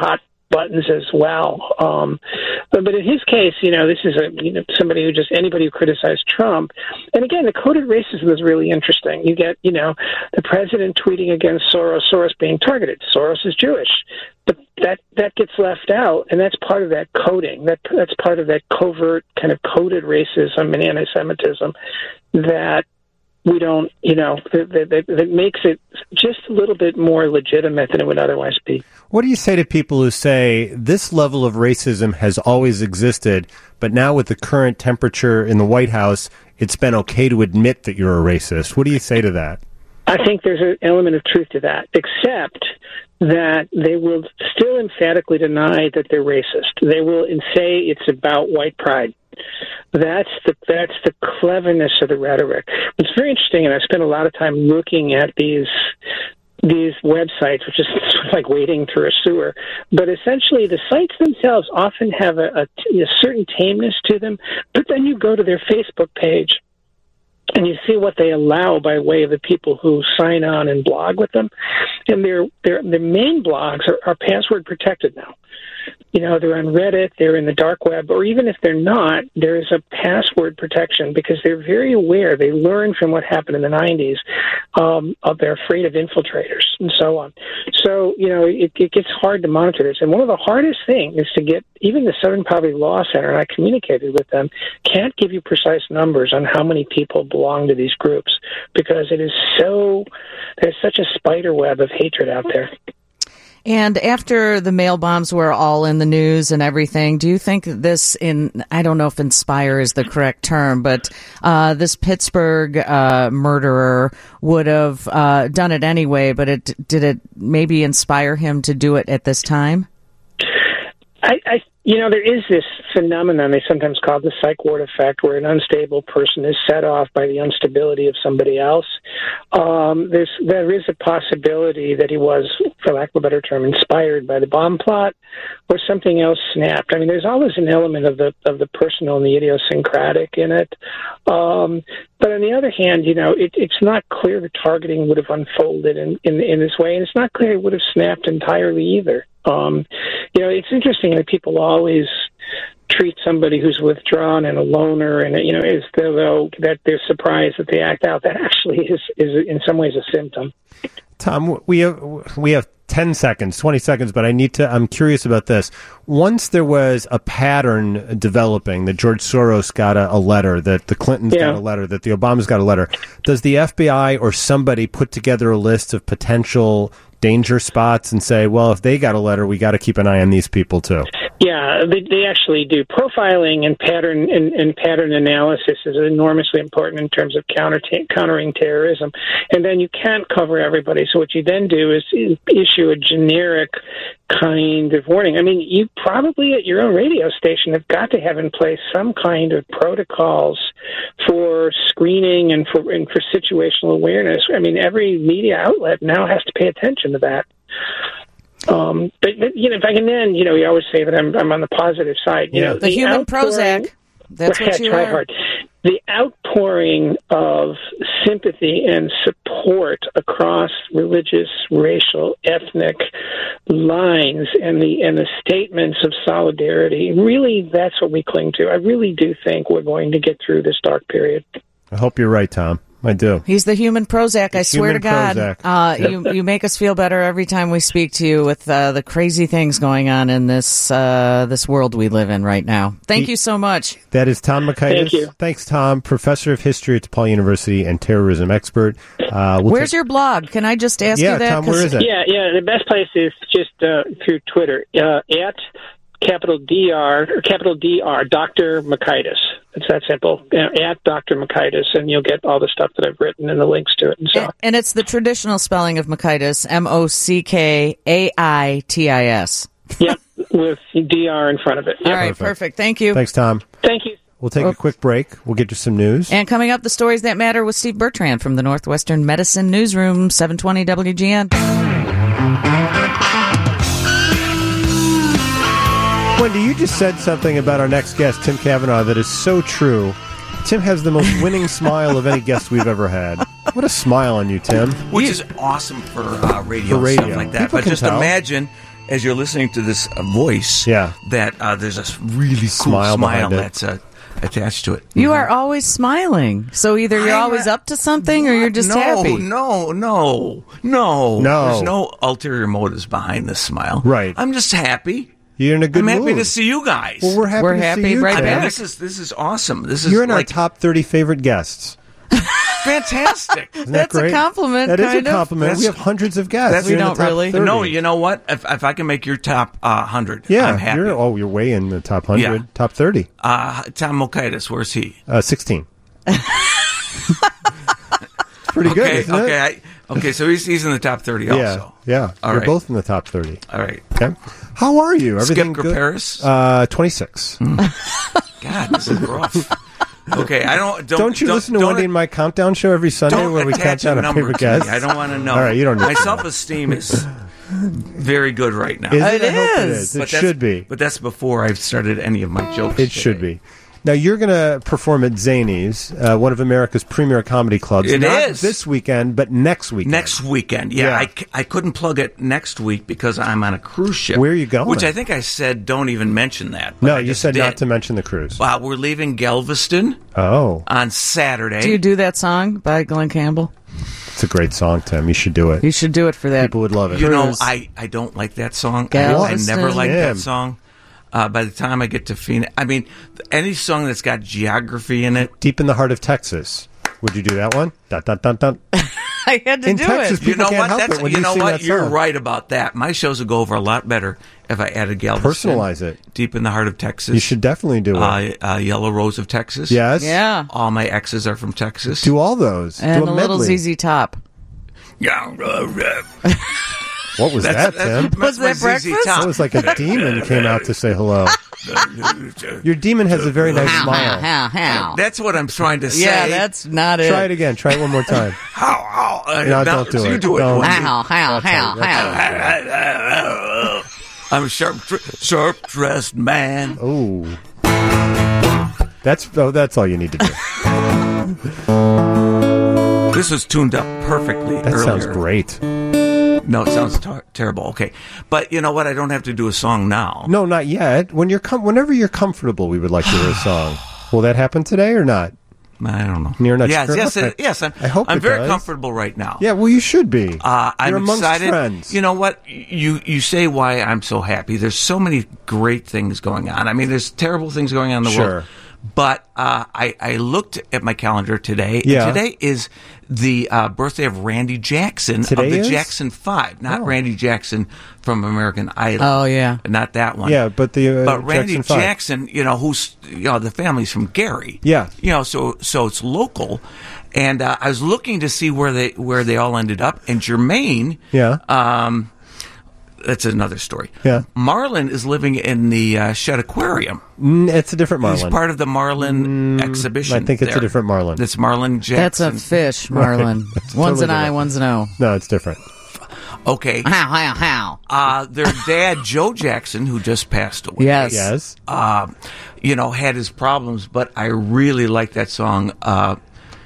buttons as well. Um, but, but in his case, you know, this is a you know somebody who just anybody who criticized Trump. And again, the coded racism is really interesting. You get you know the president tweeting against Soros, Soros being targeted. Soros is Jewish, but that that gets left out, and that's part of that coding. That that's part of that covert kind of coded racism and anti-Semitism that we don't, you know, that, that, that makes it just a little bit more legitimate than it would otherwise be. What do you say to people who say this level of racism has always existed, but now with the current temperature in the White House, it's been okay to admit that you're a racist? What do you say to that? I think there's an element of truth to that, except that they will still emphatically deny that they're racist. They will say it's about white pride. That's the that's the cleverness of the rhetoric. It's very interesting, and I spent a lot of time looking at these these websites, which is sort of like wading through a sewer. But essentially, the sites themselves often have a, a, a certain tameness to them. But then you go to their Facebook page, and you see what they allow by way of the people who sign on and blog with them, and their their their main blogs are, are password protected now. You know, they're on Reddit, they're in the dark web, or even if they're not, there is a password protection because they're very aware. They learned from what happened in the nineties. Um, of they're afraid of infiltrators and so on. So, you know, it, it gets hard to monitor this. And one of the hardest things is to get, even the Southern Poverty Law Center, and I communicated with them, can't give you precise numbers on how many people belong to these groups because it is so, there's such a spider web of hatred out there. And after the mail bombs were all in the news and everything, do you think this in, I don't know if inspire is the correct term, but uh, this Pittsburgh uh, murderer would have uh, done it anyway, but it did it maybe inspire him to do it at this time? I, I you know, there is this phenomenon they sometimes call the psych ward effect, where an unstable person is set off by the instability of somebody else. Um, there's there is a possibility that he was, for lack of a better term, inspired by the bomb plot, or something else snapped. I mean, there's always an element of the of the personal and the idiosyncratic in it. Um, but on the other hand, you know, it, it's not clear the targeting would have unfolded in, in in this way, and it's not clear it would have snapped entirely either. Um, you know, it's interesting that people always treat somebody who's withdrawn and a loner, and you know, as though that they're surprised that they act out. That actually is is in some ways a symptom. Tom, we have, we have ten seconds, twenty seconds, but I need to, I'm curious about this. Once there was a pattern developing that George Soros got a, a letter, that the Clintons yeah. got a letter, that the Obamas got a letter, does the F B I or somebody put together a list of potential danger spots and say, well, if they got a letter, we got to keep an eye on these people too? Yeah, they, they actually do. Profiling and pattern and, and pattern analysis is enormously important in terms of counter countering terrorism. And then you can't cover everybody. So what you then do is issue a generic kind of warning. I mean, you probably at your own radio station have got to have in place some kind of protocols for screening and for and for situational awareness. I mean, every media outlet now has to pay attention to that. Um, but, but you know, if I can then, you know, we always say that I'm I'm on the positive side. You yeah, know, the, the human Prozac. That's what you try are. Hard. The outpouring of sympathy and support across religious, racial, ethnic lines, and the and the statements of solidarity. Really, that's what we cling to. I really do think we're going to get through this dark period. I hope you're right, Tom. I do. He's the human Prozac, I swear to God. Uh, yep. you, you make us feel better every time we speak to you with uh, the crazy things going on in this uh, this world we live in right now. Thank he, you so much. That is Tom Mockaitis. Thank you. Thanks, Tom, professor of history at DePaul University and terrorism expert. Uh, we'll Where's take... your blog? Can I just ask yeah, you that? Tom, where is it? Yeah, yeah. The best place is just uh, through Twitter, uh, at capital D R, or capital D R, Doctor Mockaitis. It's that simple. Uh, at Doctor Mockaitis, and you'll get all the stuff that I've written and the links to it and so on. And it's the traditional spelling of Mockaitis, M O C K A I T I S. Yep, with D R in front of it. Yep. All right, perfect. perfect. Thank you. Thanks, Tom. Thank you. We'll take a quick break. We'll get you some news. And coming up, the stories that matter with Steve Bertrand from the Northwestern Medicine Newsroom, seven twenty W G N. Wendy, you just said something about our next guest, Tim Cavanaugh, that is so true. Tim has the most winning smile of any guest we've ever had. What a smile on you, Tim. Which is awesome for uh, radio, for radio stuff like that. People but can just tell. imagine as you're listening to this uh, voice, Yeah. that uh, there's a s- really cool Smile smile, behind it. that's uh, attached to it. You are always smiling. So either you're I'm always a- up to something or you're just no, happy. No, no, no, No. There's no ulterior motives behind this smile. Right. I'm just happy. You're in a good I'm happy mood. to see you guys. Well, we're happy We're to happy see you, right I Tim. mean, back. this is this is awesome. This is You're in like our top thirty favorite guests. fantastic. Isn't That's that a great? compliment, That is kind a of. compliment. That's- we have hundreds of guests. that's- You're We in the don't top really. thirty. No, you know what? If, if I can make your top uh, one hundred, Yeah, I'm happy. you're oh, you're way in the top hundred, Yeah. top thirty, Uh, Tom Mokitis, where's he? uh, sixteen. It's pretty good, Okay, isn't okay, it? I, okay. So he's he's in the top thirty Yeah, also. yeah. All You're right. both in the top thirty. All right. Okay. How are you? Everything Skip good? Graperis? Uh, twenty-six. God, this is rough. Okay, I don't. Don't, Don't you listen to don't, Wendy and my countdown show every Sunday Don't where we attach count down a our number favorite to me. guests? I don't want to know. All right, you don't need My to know. self-esteem is very good right now. Is It it? I hope it is. is. It But that's- should be. But that's before I've started any of my jokes. It should today. be. Now, you're going to perform at Zanies, uh, one of America's premier comedy clubs. It Not is. this weekend, but next weekend. Next weekend, yeah. Yeah. I, c- I couldn't plug it next week because I'm on a cruise ship. Where are you going? Which I think I said don't even mention that. but No, I you just said did. not to mention the cruise. Uh, we're leaving Galveston Oh, on Saturday. Do you do that song by Glenn Campbell? it's a great song, Tim. You should do it. You should do it for that. People would love it. You know, Cruise. I, I don't like that song. I, I Galveston. never liked Damn. that song. Uh, by the time I get to Phoenix, I mean, any song that's got geography in it. Deep in the Heart of Texas. Would you do that one? Dun, dun, dun, dun. I had to In do Texas, it. You People know can't what? help That's it when you you know sing what? that You're song. right about that. My shows would go over a lot better if I added Galveston. Personalize it. Deep in the Heart of Texas. You should definitely do it. Uh, uh, Yellow Rose of Texas. yes? Yeah. All my exes are from Texas. Do all those. And do a a little medley. Z Z Top. Yeah, uh, uh, What was that's, that, Tim? that's, Was my that Z Z breakfast? Top. That was like a demon came out to say hello. Your demon has a very nice smile. How, how? That's what I'm trying to say. Yeah, that's not it. Try it again. Try it one more time. How, how, uh, No, now- don't do so it. You do it. Don't. Wendy. How, how, how, That's how? I'm a sharp, sharp dressed man. Oh, that's oh, that's all you need to do. This was tuned up perfectly That earlier. sounds great. No, it sounds tar- terrible. Okay, but you know what? I don't have to do a song now. No, not yet. When you're com- whenever you're comfortable, we would like to hear a song. Will that happen today or not? I don't know. You're not yes, sure? yes, Okay. it, yes. I'm, I hope I'm it very does. comfortable right now. Yeah, well, you should be. Uh, I'm You're amongst excited. friends. You know what? You you say why I'm so happy. There's so many great things going on. I mean, there's terrible things going on in the Sure. world. But uh, I, I looked at my calendar today. Yeah. And today is the uh, birthday of Randy Jackson Today of the is? Jackson Five, not Oh. Randy Jackson from American Idol. Oh, yeah. not that one. Yeah, but the uh, But Randy Jackson Five. Jackson, you know, who's you know the family's from Gary. Yeah. you know, so so it's local. And uh, I was looking to see where they where they all ended up. And Jermaine, Yeah. um, that's another story. Yeah. Marlin is living in the uh, Shed Aquarium. Mm, it's a different Marlin. He's part of the Marlin exhibition. I think it's a there. different Marlin. That's Marlin That's Jackson. a fish, Marlin. Right. One's an Totally I, different. one's an O. No, it's different. Okay. How, how, how? Uh, their dad, Joe Jackson, who just passed away. Yes. Yes. Uh, you know, had his problems, but I really like that song. Uh,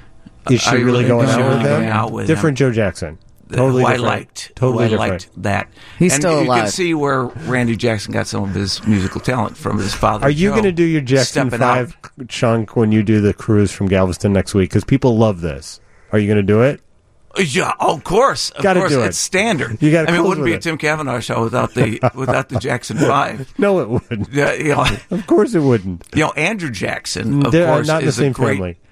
Is she I really really going do. out with Really him? going out with different Joe Jackson. Totally who I different. liked. Totally who I different. liked that. He's and still you alive. can see where Randy Jackson got some of his musical talent from his father. Are you Joe, going to do your Jackson stepping Five out. chunk when you do the cruise from Galveston next week? Because people love this. Are you going to do it? Yeah, of course. Of Gotta course, do it. it's standard. You gotta I mean, it close wouldn't with be a it. Tim Kavanaugh show without the without the Jackson Five. No, it wouldn't. Yeah, you know, Of course, it wouldn't. you know, Andrew Jackson, of They are course, not in the is a same great, family.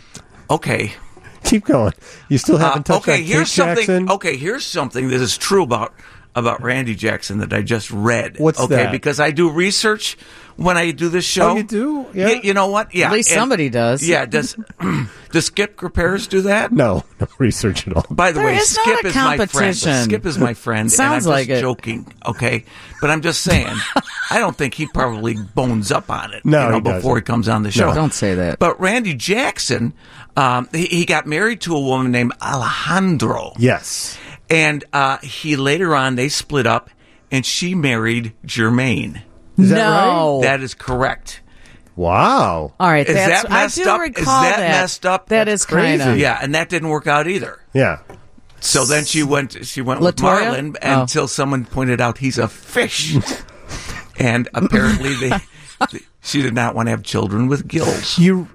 Okay. Keep going. You still Uh, haven't touched okay, on here's Kate something. Jackson. Okay, here's something that is true about about Randy Jackson that I just read. What's okay, that? because I do research when I do this show. Oh, you do? Yeah. Y- you know what? Yeah. At least and- somebody does. Yeah. Does does Skip Graperis do that? No, no research at all. By the There way, is not Skip a is my friend. competition. Skip is my friend. Sounds and I'm like just it. joking, okay? But I'm just saying, I don't think he probably bones up on it. No, you know, he before doesn't. he comes on the show. Don't say that. But Randy Jackson, um, he, he got married to a woman named Alejandro. Yes. And uh, he later on, they split up, and she married Jermaine. Is that no. That is correct. Wow. All right. Is That's, that messed I do up? Is recall that messed up? That That's is kind of. crazy. Yeah, and that didn't work out either. Yeah. So then she went. She went with Latoya? Marlon Oh. until someone pointed out he's a fish, and apparently they, she did not want to have children with gills. You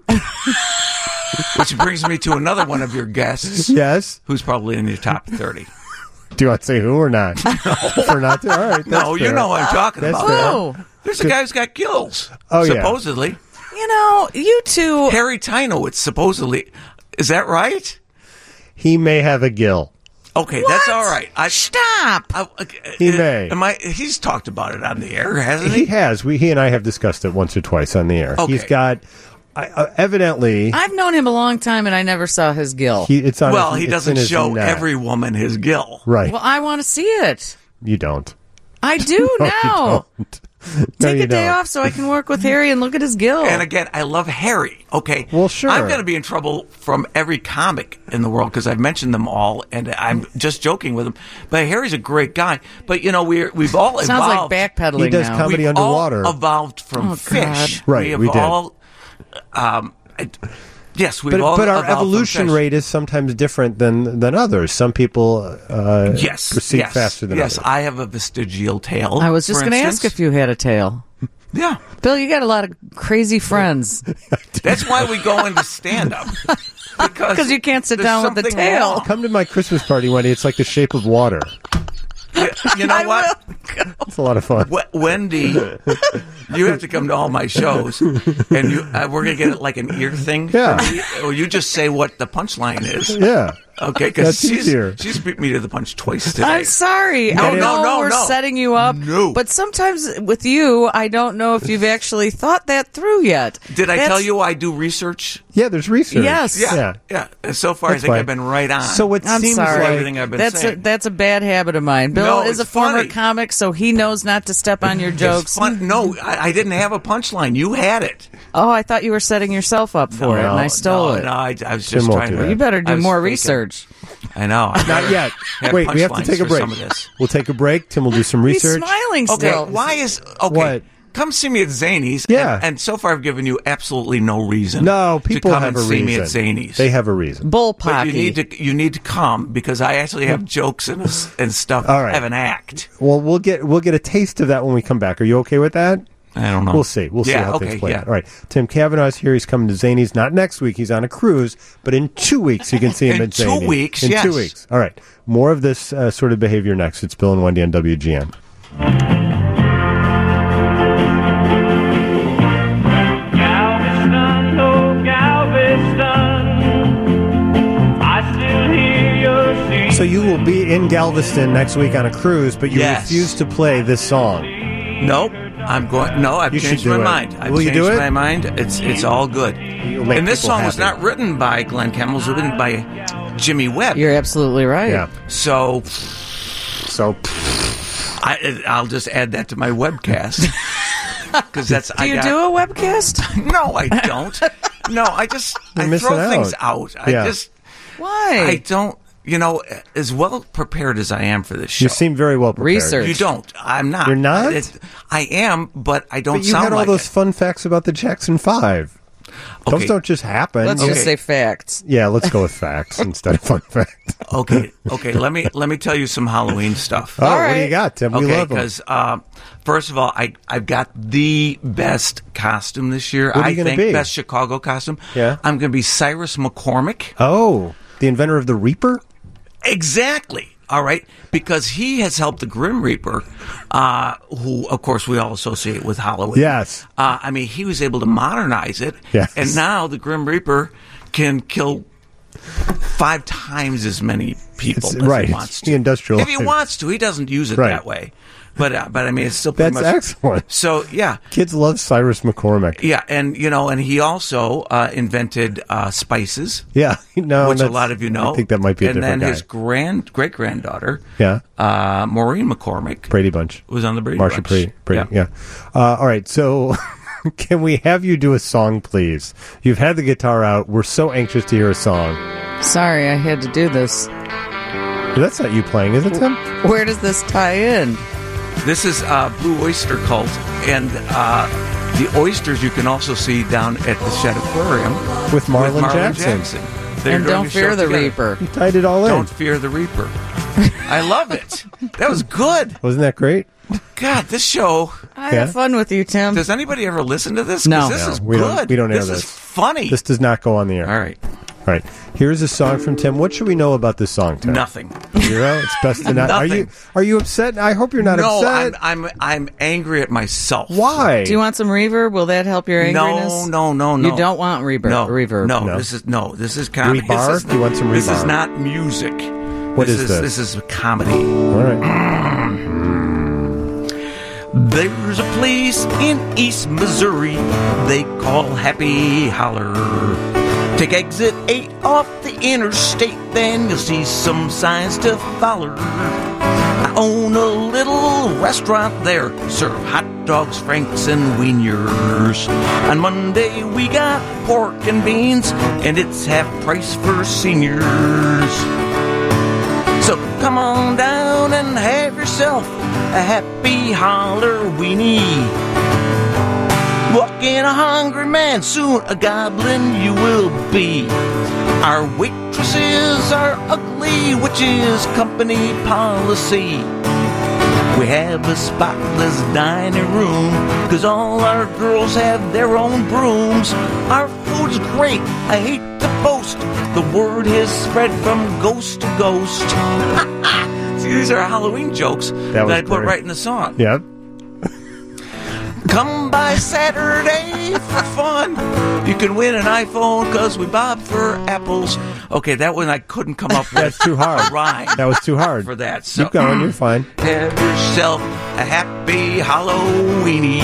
Which brings me to another one of your guests, yes. who's probably in your top thirty. Do you want to say who or not? Or not? All right. No, you fair. know what I'm talking That's about. fair. Oh, There's a guy who's got gills. Oh, yeah. supposedly. you know, you two. Harry Tynowitz, supposedly. Is that right? He may have a gill. Okay, What? that's all right. I, Stop. I, uh, He uh, may. Am I? He's talked about it on the air, hasn't He he? has. We he and I have discussed it once or twice on the air. Okay. He's got I, uh, evidently. I've known him a long time, and I never saw his gill. He, it's on Well, his, he it's doesn't in his show neck. every woman his gill. Right. Well, I want to see it. You don't. I do No, now. you don't. No, Take you a day don't. off so I can work with Harry and look at his gill. And again, I love Harry. Okay. Well, sure. I'm going to be in trouble from every comic in the world because I've mentioned them all, and I'm just joking with him. But Harry's a great guy. But you know, we're we've all Sounds like evolved. backpedaling He does now. comedy We've underwater. all evolved from Oh, fish. God. Right, We have we did. all. Um, I- yes, we've But, all. but our evolved from evolution fish. rate is sometimes different than, than others. Some people uh, Yes, proceed yes, faster than yes. others. I have a vestigial tail. I was just for going to ask instance. if you had a tail. Yeah, Bill, you got a lot of crazy friends. that's why we go into stand up because 'Cause you can't sit there's down with the something tail. wrong. Come to my Christmas party, Wendy. It's like the shape of water. You know I what? It's a lot of fun. W- Wendy, you have to come to all my shows, and you uh, we're gonna get like an ear thing. Yeah. from me, or you just say what the punchline is. Yeah. Okay, because That's she's easier. she's beat me to the punch twice today. I'm sorry. No, I no, know no, we're no. setting you up. No. But sometimes with you, I don't know if you've actually thought that through yet. Did I That's- tell you I do research? Yeah, there's research. Yes. Yeah, Yeah. yeah. And so far, That's I think fine. I've been right on. So it I'm seems sorry. like Everything I've been that's a, saying. that's a bad habit of mine. Bill No, is a it's former funny. comic, so he knows not to step on your jokes. It's fun. No, I, I didn't have a punchline. You had it. Oh, I thought you were setting yourself up for it, and I stole no, it. No, I, I was Tim just won't trying do to. that. You better I do was more faking. research. I know. Not yet. Have Wait, we have to punchlines take a for break. some of this. We'll take a break. Tim will do some He's research. smiling Okay, still. why is okay? What? Come see me at Zany's. Yeah. and, and so far I've given you absolutely no reason. No, people to come have and a see reason. me at Zany's. They have a reason. Bull But pocky. you need to you need to come because I actually have jokes and and stuff. All right. I have an act. Well, we'll get we'll get a taste of that when we come back. Are you okay with that? I don't know. We'll see. We'll see Yeah, how okay, things play yeah. out. All right. Tim Cavanaugh's here. He's coming to Zany's. Not next week. He's on a cruise. But in two weeks, you can see him In at two Zany's. weeks, In yes. two weeks. All right. More of this uh, sort of behavior next. It's Bill and Wendy on W G N. Galveston, oh Galveston, I still hear your singing. So you will be in Galveston next week on a cruise, but you Yes. refuse to play this song. Nope. I'm going. No, I've You should changed do my it. mind. I've Will you changed do it? my mind. It's it's all good. You'll make And this people song was happy. not written by Glenn Campbell. It was written by Jimmy Webb. You're absolutely right. Yeah. So So I, I'll just add that to my webcast because that's. Do I you got, do a webcast? No, I don't. No, I just You're I missing throw things out. out. I Yeah. just Why? I don't. You know, as well prepared as I am for this show, you seem very well prepared. Research. you don't. I'm not. You're not? It- I am, but I don't But you sound had all like those it. fun facts about the Jackson Five. Those Okay. don't just happen. Let's Okay. just say facts. Yeah, let's go with facts instead of fun facts. Okay, okay. Let me let me tell you some Halloween stuff. Oh, All what do you right. got, Tim? We Okay, love them. because uh, first of all, I I've got the best costume this year. What are I you gonna think be? best Chicago costume. Yeah. I'm going to be Cyrus McCormick. Oh, the inventor of the Reaper? Exactly. All right, because he has helped the Grim Reaper, uh, who of course we all associate with Halloween. Yes. Uh, I mean, he was able to modernize it. Yes. And now the Grim Reaper can kill five times as many people It's- as right. he wants to. He industrialized. If he wants to, he doesn't use it Right. that way. But uh, but I mean, it's still pretty That's much excellent. So yeah, Kids love Cyrus McCormick. yeah, and you know, and he also uh, invented uh, spices, Yeah, no, which a that's- lot of you know. I think that might be a and different then guy. his grand great granddaughter, Yeah. uh, Maureen McCormick, Brady Bunch. was on the Brady Marsha Bunch. Brady. Brady. Yeah. Yeah. Uh, all right, so can we have you do a song, please? You've had the guitar out. We're so anxious to hear a song. Sorry, I had to do this. That's not you playing, is it, Tim? Where does this tie in? This is uh, Blue Oyster Cult, and uh, the oysters you can also see down at the Shed Aquarium With Marlon, Marlon Jackson. Jackson. They're And doing don't a fear show the together. Reaper. You tied it all in. Don't fear the Reaper. I love it. That was good. Wasn't that great? God, this show. I Yeah. have fun with you, Tim. Does anybody ever listen to this? 'Cause No. This No, is we good. don't- we don't air this. this. is funny. This does not go on the air. All right. All right. Here's a song from Tim. What should we know about this song, Tim? Nothing. Zero? It's best to not. Are you Nothing. Are you upset? I hope you're not no, upset. I'm, I'm I'm angry at myself. Why? Do you want some reverb? Will that help your angriness? No, no, no, no. You don't want reverb. No, reverb. no, No. This is no. This is comedy. Rebar? This is, Do you want some This is rebar? not music. What this is this? This is comedy. All right. There's a place in East Missouri they call Happy Holler. Take exit eight off the interstate, then you'll see some signs to follow. I own a little restaurant there, serve hot dogs, franks, and wieners. On Monday we got pork and beans, and it's half price for seniors. So come on down and have yourself a Happy Holler weenie. Walk in a hungry man, soon a goblin you will be. Our waitresses are ugly, which is company policy. We have a spotless dining room, cause all our girls have their own brooms. Our food's great, I hate to boast, the word has spread from ghost to ghost. See, these are Halloween jokes that, That was I put great. right in the song. Yep. Come by Saturday for fun. You can win an iPhone because we bob for apples. Okay, that one I couldn't come up with. That's too hard. A rhyme That was too hard. for that. So Keep going. You're fine. have yourself a happy Halloweeny.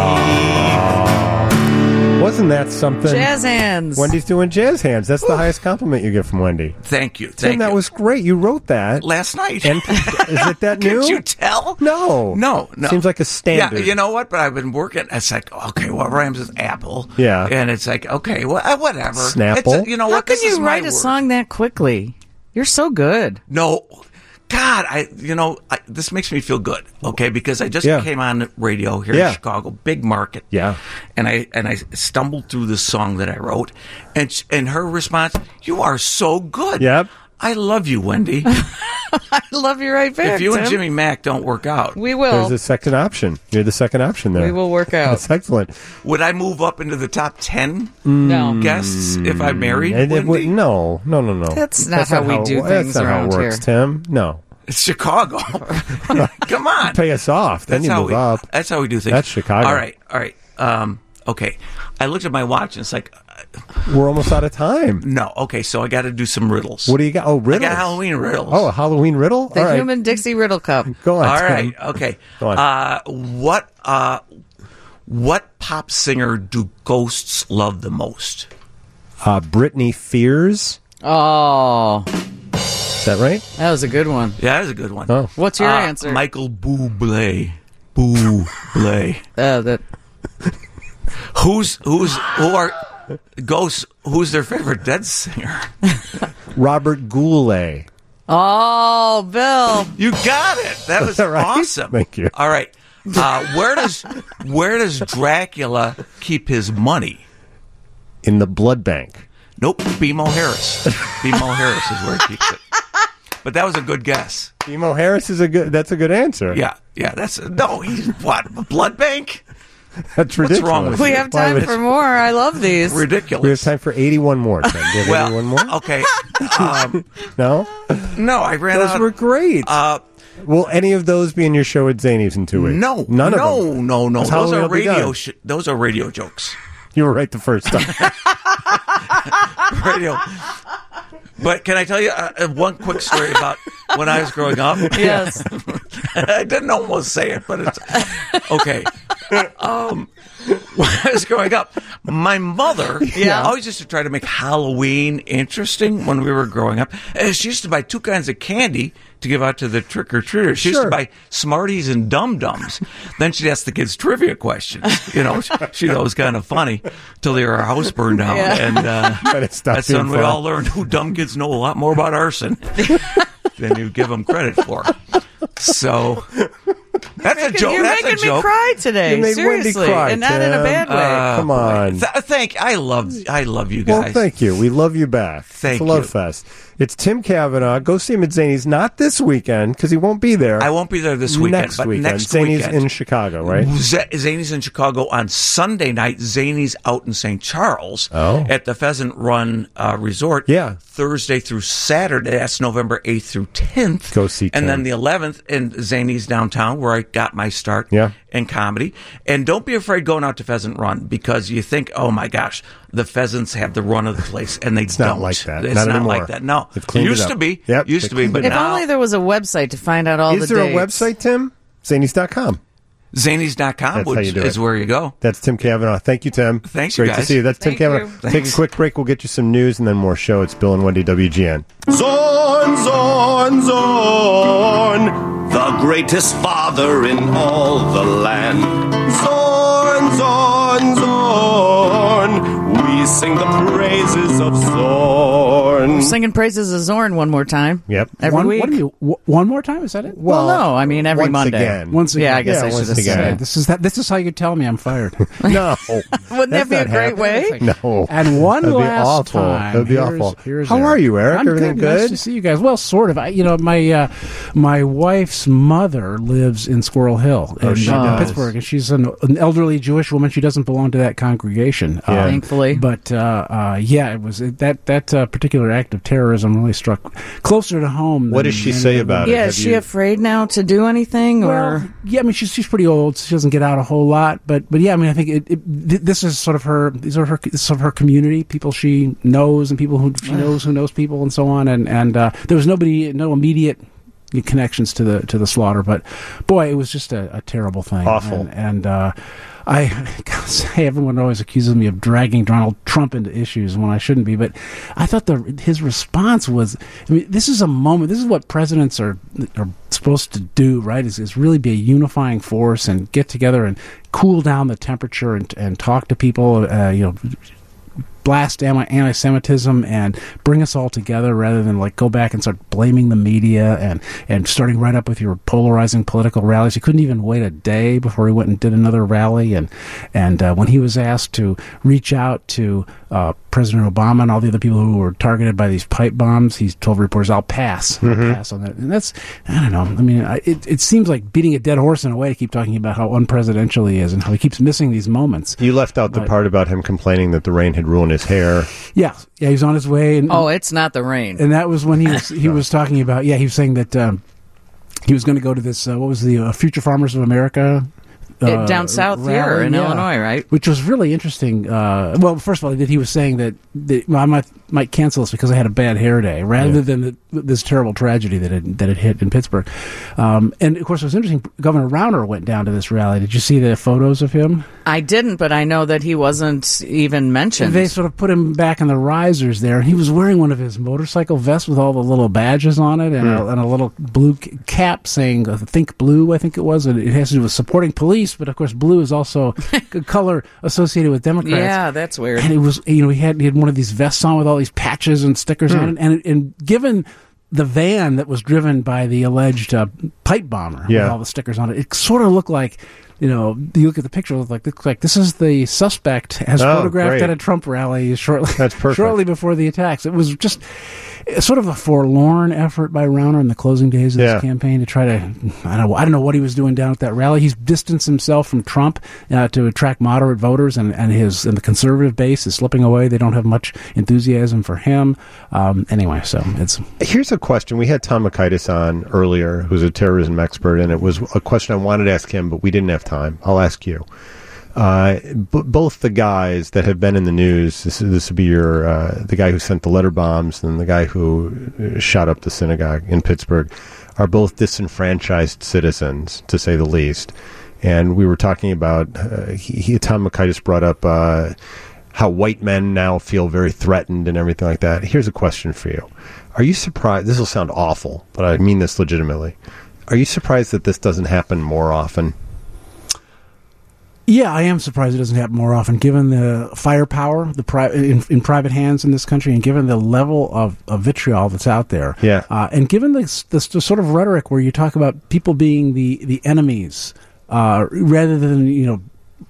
Wasn't that something? Jazz hands. Wendy's doing jazz hands. That's the highest compliment you get from Wendy. Thank you. Tim, Thank that you. was great. You wrote that. last night. And is it that new? Can't you tell? No. No, no. Seems like a standard. Yeah, you know what? But I've been working. It's like, okay, what rhymes with apple? Yeah. And it's like, okay, well, whatever. Snapple? It's, you know How what? can This is you my write a word. song that quickly? You're so good. No. God, I you know I, this makes me feel good, okay? Because I just Yeah. came on radio here Yeah. in Chicago, big market, Yeah. and I and I stumbled through this song that I wrote, and sh- and her response, "You are so good." Yep. I love you, Wendy. I love you right back. If you and Tim. Jimmy Mack don't work out, we There's will. a second option. You're the second option there. We will work out. That's excellent. would I move up into the top ten No. guests if I married And it would- Wendy? no, no, no, no. That's not how we do it- things That's not how around it works, here. Tim. No. It's Chicago. Come on. Pay us off. Then That's you how move we. up. That's how we do things. That's Chicago. All right. All right. Um, okay. I looked at my watch and it's like, We're almost out of time. no. Okay, so I got to do some riddles. What do you got? Oh, I riddles. got Halloween riddles. Oh, a Halloween riddle? The All right. human Dixie Riddle Cup. Go on, All Tim. right. Okay. Go on. Uh, what uh, what pop singer do ghosts love the most? Uh, Britney Fears. Oh, Is that right? that was a good one. Yeah, that's a good one. Oh. What's your Uh, answer? Michael Bublé. Bublé. Uh, that Who's who's who are ghosts? Who's their favorite dead singer? Robert Goulet. Oh, Bill. You got it. That was that right? awesome. Thank you. All right. Uh, where does where does Dracula keep his money? In the blood bank. Nope, BMO Harris. BMO Harris is where he keeps it. But that was a good guess. Emo Harris is a good. That's a good answer. Yeah, yeah. That's no. He's what? A blood bank? That's ridiculous. wrong with We you? have Why time would- for more. I love these. Ridiculous. We have time for eighty-one more. Tim. Do you have well, eighty-one more? okay. Um, No. no, I ran Those out. were great. uh, Will any of those be in your show at Zanies in two weeks? no, None no, of them. no, no. That's Those Halloween are will be done. radio. Sh- those are radio jokes. You were right the first time. Radio. But can I tell you uh, one quick story about when I was growing up? Yes. I didn't almost say it, but it's okay. Um, when I was growing up, my mother Yeah. always used to try to make Halloween interesting when we were growing up. And she used to buy two kinds of candy to give out to the trick or treaters. She used Sure. to buy Smarties and Dum Dums. Then she'd ask the kids trivia questions. You know, she thought it was kind of funny till their house burned down. Yeah. And uh, But it stopped that's being when we fun. all learned who dumb kids know a lot more about arson than you give them credit for. So, That's a joke. You're That's making a joke. me cry today. You made Wendy Seriously, cry, and not in a Tim. bad way. Uh, Come on. Th- thank. I love. I love you guys. Well, thank you. We love you back. Thank it's a love you. fest. It's Tim Cavanaugh. Go see him at Zany's. Not this weekend because he won't be there. I won't be there this weekend. Next but weekend. next Zany's weekend. in Chicago, right? Z- Zany's in Chicago on Sunday night. Zany's out in Saint Charles Oh. at the Pheasant Run uh, Resort. Yeah. Thursday through Saturday. That's November eighth through tenth. Go see And Tim. then the eleventh in Zany's downtown, where I got my start Yeah. in comedy. And don't be afraid going out to Pheasant Run because you think, oh my gosh, the pheasants have the run of the place, and they It's don't. not like that. It's Not not, anymore. like that. No, They've it cleaned it used up. to be. Yep, used they to be, cleaned but it If now only there was a website to find out all Is the there dates. a website, Tim? Zany's dot com. Zanies dot com That's how you which do is it. where you go. That's Tim Cavanaugh. Thank you, Tim. Thanks, you Great to guys. see you. That's Thank Tim Cavanaugh. you. Take a Thanks. quick break. We'll get you some news and then more show. It's Bill and Wendy, W G N. Zorn, Zorn, Zorn, the greatest father in all the land. Zorn, Zorn, Zorn, we sing the praises of Zorn. Singing praises of Zorn one more time. Yep. Every one, week. What do you? w- One more time? Is that it? well, no, I mean every once Monday. again. Once again. Yeah, I guess Yeah, I should once have again. said. This is that. This is how you tell me I'm fired. No. Wouldn't that That's be a not great way? happening. No. And one That'd be last awful. time. That'd be here's- awful. here's How Eric. are you, Eric? I'm Everything good. Nice good? to see you guys. Well, sort of. I, you know, my uh, my wife's mother lives in Squirrel Hill Oh, in, she uh, does. Pittsburgh, and she's an, an elderly Jewish woman. She doesn't belong to that congregation. Yeah. Uh, Thankfully. But uh, uh, yeah, it was that that uh, particular act of terrorism really struck closer to home. What than does she many say of them. about it? Yeah, Have is she you- afraid now to do anything, or Well, yeah, I mean she's she's pretty old. So she doesn't get out a whole lot, but but yeah, I mean I think it, it, th- this is sort of her these are her this is sort of her community, people she knows and people who she knows who knows people and so on. And and uh, there was nobody, no immediate connections to the to the slaughter, but boy, it was just a, a terrible thing. Awful. And, and uh, I gotta say, everyone always accuses me of dragging Donald Trump into issues when I shouldn't be, but I thought the his response was, I mean, this is a moment. This is what presidents are are supposed to do, right? Is is really be a unifying force and get together and cool down the temperature and and talk to people. Uh, you know. Blast anti- anti-Semitism and bring us all together rather than like go back and start blaming the media and, and starting right up with your polarizing political rallies. He couldn't even wait a day before he went and did another rally. And and uh, when he was asked to reach out to uh, President Obama and all the other people who were targeted by these pipe bombs, he told reporters, "I'll pass, I'll pass on that." And that's, I don't know. I mean, I, it it seems like beating a dead horse in a way to keep talking about how unpresidential he is and how he keeps missing these moments. You left out the But- part about him complaining that the rain had ruined his hair. Yeah, yeah, he was on his way. And, oh, it's not the rain. and that was when he was he was talking about. Yeah, he was saying that um, he was going to go to this. Uh, what was the uh, Future Farmers of America? It- uh, down south here rally? in Yeah. Illinois, right? Which was really interesting. Uh, well, first of all, that he was saying that, that well, I might might cancel this because I had a bad hair day, rather Yeah. than the, this terrible tragedy that had, that had hit in Pittsburgh. Um, and of course, it was interesting. Governor Rauner went down to this rally. Did you see the photos of him? I didn't, but I know that he wasn't even mentioned. They sort of put him back in the risers there, and he was wearing one of his motorcycle vests with all the little badges on it, and, a, and a little blue c- cap saying uh, "Think Blue," I think it was. And it has to do with supporting police, but of course, blue is also a color associated with Democrats. Yeah, that's weird. And it was, you know, he had he had one of these vests on with all these patches and stickers on it, and and given the van that was driven by the alleged uh, pipe bomber Yeah. with all the stickers on it, it sort of looked like. You know, you look at the picture, it looked like, looks like this is the suspect as Oh, photographed great. at a Trump rally shortly That's perfect. shortly before the attacks. It was just uh, sort of a forlorn effort by Rauner in the closing days of Yeah. this campaign to try to, I don't know, I don't know what he was doing down at that rally. He's distanced himself from Trump uh, to attract moderate voters, and, and his and the conservative base is slipping away. They don't have much enthusiasm for him. Um, anyway, so it's Here's a question. We had Tom Makaitis on earlier, who's a terrorism expert, and it was a question I wanted to ask him, but we didn't have time. I'll ask you. Uh, b- both the guys that have been in the news, this, this would be your, uh, the guy who sent the letter bombs and the guy who uh, shot up the synagogue in Pittsburgh, are both disenfranchised citizens, to say the least. And we were talking about, uh, he, he, Tom Makaitis brought up uh, how white men now feel very threatened and everything like that. Here's a question for you. Are you surprised? This will sound awful, but I mean this legitimately. Are you surprised that this doesn't happen more often? Yeah, I am surprised it doesn't happen more often, given the firepower the pri- in, in private hands in this country, and given the level of, of vitriol that's out there. Yeah. Uh, and given the, the, the sort of rhetoric where you talk about people being the, the enemies, uh, rather than, you know,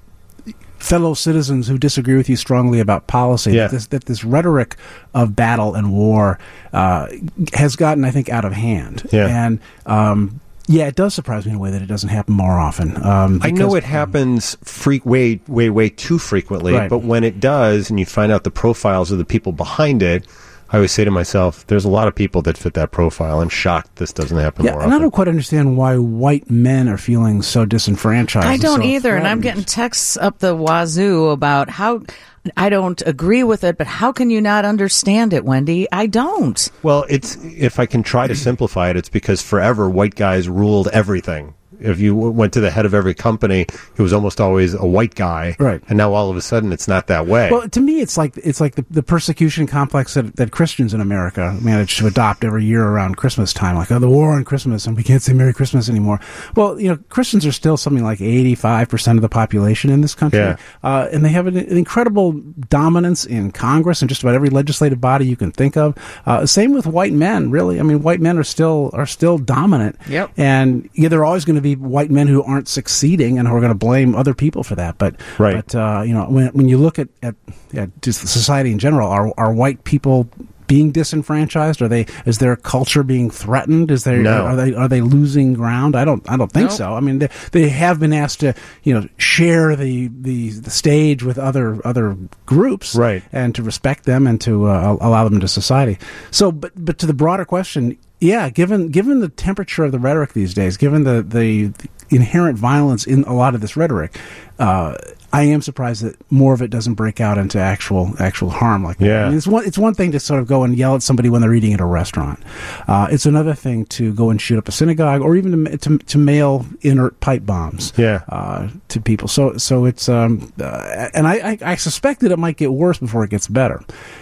fellow citizens who disagree with you strongly about policy, Yeah. that, this, that this rhetoric of battle and war uh, has gotten, I think, out of hand. Yeah. And, um, yeah, it does surprise me in a way that it doesn't happen more often. Um, I know because- it happens freak way, way, way too frequently, Right. but when it does, and you find out the profiles of the people behind it, I always say to myself, there's a lot of people that fit that profile. I'm shocked this doesn't happen Yeah, more and I often. don't quite understand why white men are feeling so disenfranchised. I and don't so either, and I'm threatened. getting texts up the wazoo about how I don't agree with it, but how can you not understand it, Wendy? I don't. Well, it's if I can try to simplify it, it's because forever white guys ruled everything. If you w- went to the head of every company, he was almost always a white guy, Right. And now all of a sudden, it's not that way. Well, to me, it's like it's like the, the persecution complex that, that Christians in America manage to adopt every year around Christmas time. Like, oh, the war on Christmas, and we can't say Merry Christmas anymore. Well, you know, Christians are still something like eighty-five percent of the population in this country, Yeah. uh, and they have an, an incredible dominance in Congress and just about every legislative body you can think of. Uh, same with white men, really. I mean, white men are still are still dominant. Yep. And yeah, they're always going to be white men who aren't succeeding and who are going to blame other people for that. But Right. but uh, you know, when when you look at, at, at just society in general, are are white people being disenfranchised? Are they? Is their culture being threatened? Is there? No. Are they? Are they losing ground? I don't. I don't think No. so. I mean, they, they have been asked to, you know, share the, the, the stage with other other groups, Right. and to respect them and to uh, allow them into society. So, but but to the broader question, yeah, given given the temperature of the rhetoric these days, given the the, the inherent violence in a lot of this rhetoric, uh, I am surprised that more of it doesn't break out into actual actual harm like that. Yeah. I mean, it's one it's one thing to sort of go and yell at somebody when they're eating at a restaurant. Uh, it's another thing to go and shoot up a synagogue, or even to to, to mail inert pipe bombs Yeah. uh, to people. So so it's um, uh, and I, I, I suspect that it might get worse before it gets better,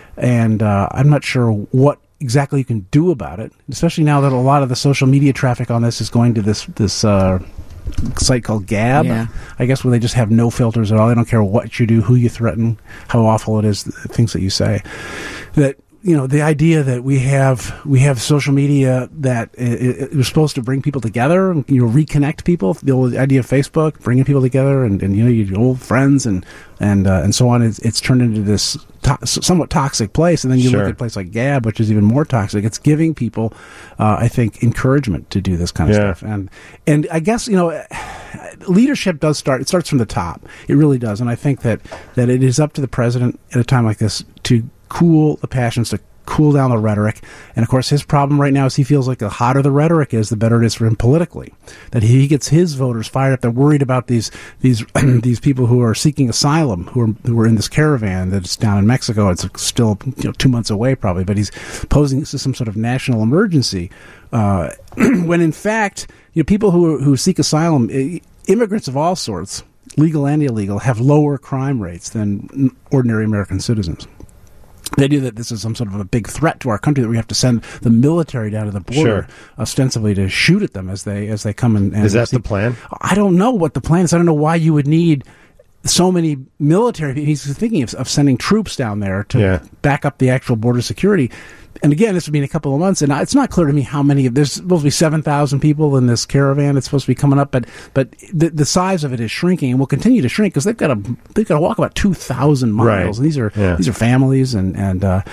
and uh, I'm not sure what exactly you can do about it, especially now that a lot of the social media traffic on this is going to this this. Uh, site called Gab, Yeah. I guess, where they just have no filters at all. They don't care what you do, who you threaten, how awful it is, the things that you say. That, you know, the idea that we have we have social media that it, it was supposed to bring people together, and, you know, reconnect people. The old idea of Facebook bringing people together, and, and you know, your old friends and and uh, and so on. It's, it's turned into this to- somewhat toxic place. And then you Sure. look at a place like Gab, which is even more toxic. It's giving people, uh, I think, encouragement to do this kind of Yeah. stuff. And and I guess, you know, leadership does start. It starts from the top. It really does. And I think that that it is up to the president at a time like this to cool the passions, to cool down the rhetoric. And of course, his problem right now is he feels like the hotter the rhetoric is, the better it is for him politically. That he gets his voters fired up. They're worried about these these these people who are seeking asylum, who are who are in this caravan that's down in Mexico. It's still, you know, two months away probably, but he's posing this as some sort of national emergency. Uh, when in fact, you know, people who who seek asylum, eh, immigrants of all sorts, legal and illegal, have lower crime rates than ordinary American citizens. The idea that this is some sort of a big threat to our country, that we have to send the military down to the border, Sure. ostensibly to shoot at them as they as they come and, and Is that the receive- plan? I don't know what the plan is. I don't know why you would need so many military. He's thinking of, of sending troops down there to Yeah. back up the actual border security. And again, this would be in a couple of months, and it's not clear to me how many. There's supposed to be seven thousand people in this caravan. It's supposed to be coming up, but but the, the size of it is shrinking, and will continue to shrink because they've got to they've got to walk about two thousand miles. Right. And these are Yeah. these are families, and and uh,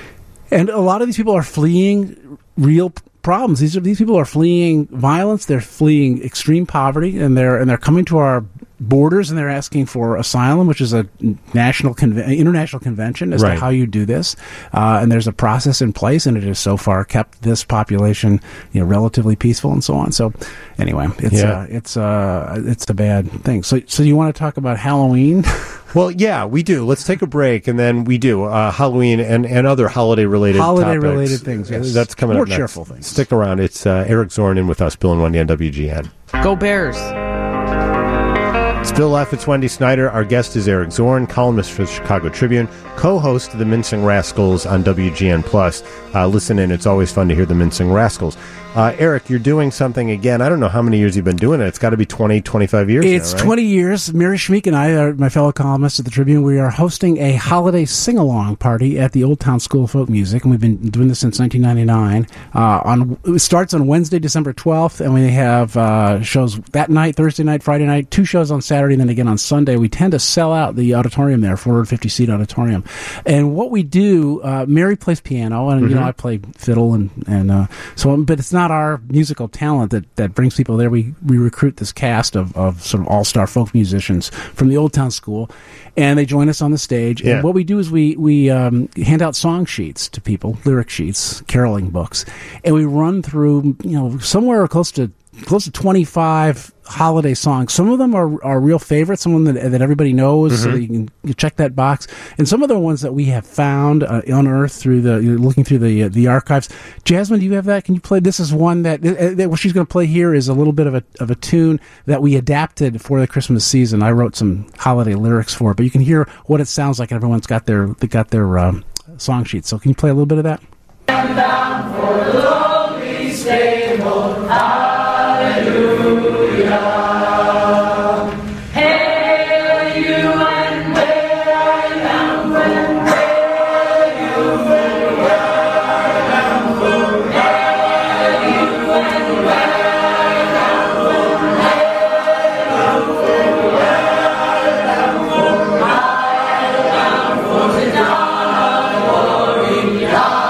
and a lot of these people are fleeing real p- problems. These are these people are fleeing violence. They're fleeing extreme poverty, and they're and they're coming to our borders, and they're asking for asylum, which is a national conven- international convention as Right. to how you do this. Uh, and there's a process in place, and it has so far kept this population, you know, relatively peaceful and so on. So, anyway, it's Yeah. uh, it's uh, it's a bad thing. So, so you want to talk about Halloween? Well, yeah, we do. Let's take a break, and then we do uh, Halloween and, and other holiday-related Holiday-related topics. things, yes. That's coming More up next. cheerful things. Stick around. It's uh, Eric Zorn in with us, Bill and Wendy on W G N. Go Bears. Still Life, it's Wendy Snyder. Our guest is Eric Zorn, columnist for the Chicago Tribune, co-host of the Mincing Rascals on W G N Plus. Uh, listen in. It's always fun to hear the Mincing Rascals. Uh, Eric, you're doing something again. I don't know how many years you've been doing it. It's got to be twenty, twenty-five years It's now, right? twenty years. Mary Schmeek and I, are my fellow columnists at the Tribune, we are hosting a holiday sing-along party at the Old Town School of Folk Music, and we've been doing this since nineteen ninety-nine. Uh, on It starts on Wednesday, December twelfth, and we have uh, shows that night, Thursday night, Friday night, two shows on Saturday, and then again on Sunday. We tend to sell out the auditorium there, four hundred fifty seat auditorium. And what we do, uh, Mary plays piano, and, mm-hmm. you know, I play fiddle, and, and uh, so on, but it's not our musical talent that, that brings people there. We we recruit this cast of, of sort of all-star folk musicians from the Old Town School, and they join us on the stage. Yeah. And what we do is we, we um, hand out song sheets to people, lyric sheets, caroling books, and we run through, you know, somewhere close to close to twenty-five holiday songs. Some of them are, are real favorites, some of them that, that everybody knows, mm-hmm. so you can you check that box. And some of the ones that we have found, uh, unearthed through the, you know, looking through the uh, the archives. Jasmine, do you have that? Can you play? This is one that, uh, that what she's going to play here is a little bit of a of a tune that we adapted for the Christmas season. I wrote some holiday lyrics for it, but you can hear what it sounds like. Everyone's got their they got their um, song sheets. So can you play a little bit of that? I'm down for the lonely stable. Hallelujah. Hail you and where I am from, hail you and where I am from, hail you and where I am from, hail you and where I am from, I am for the dawn of glory.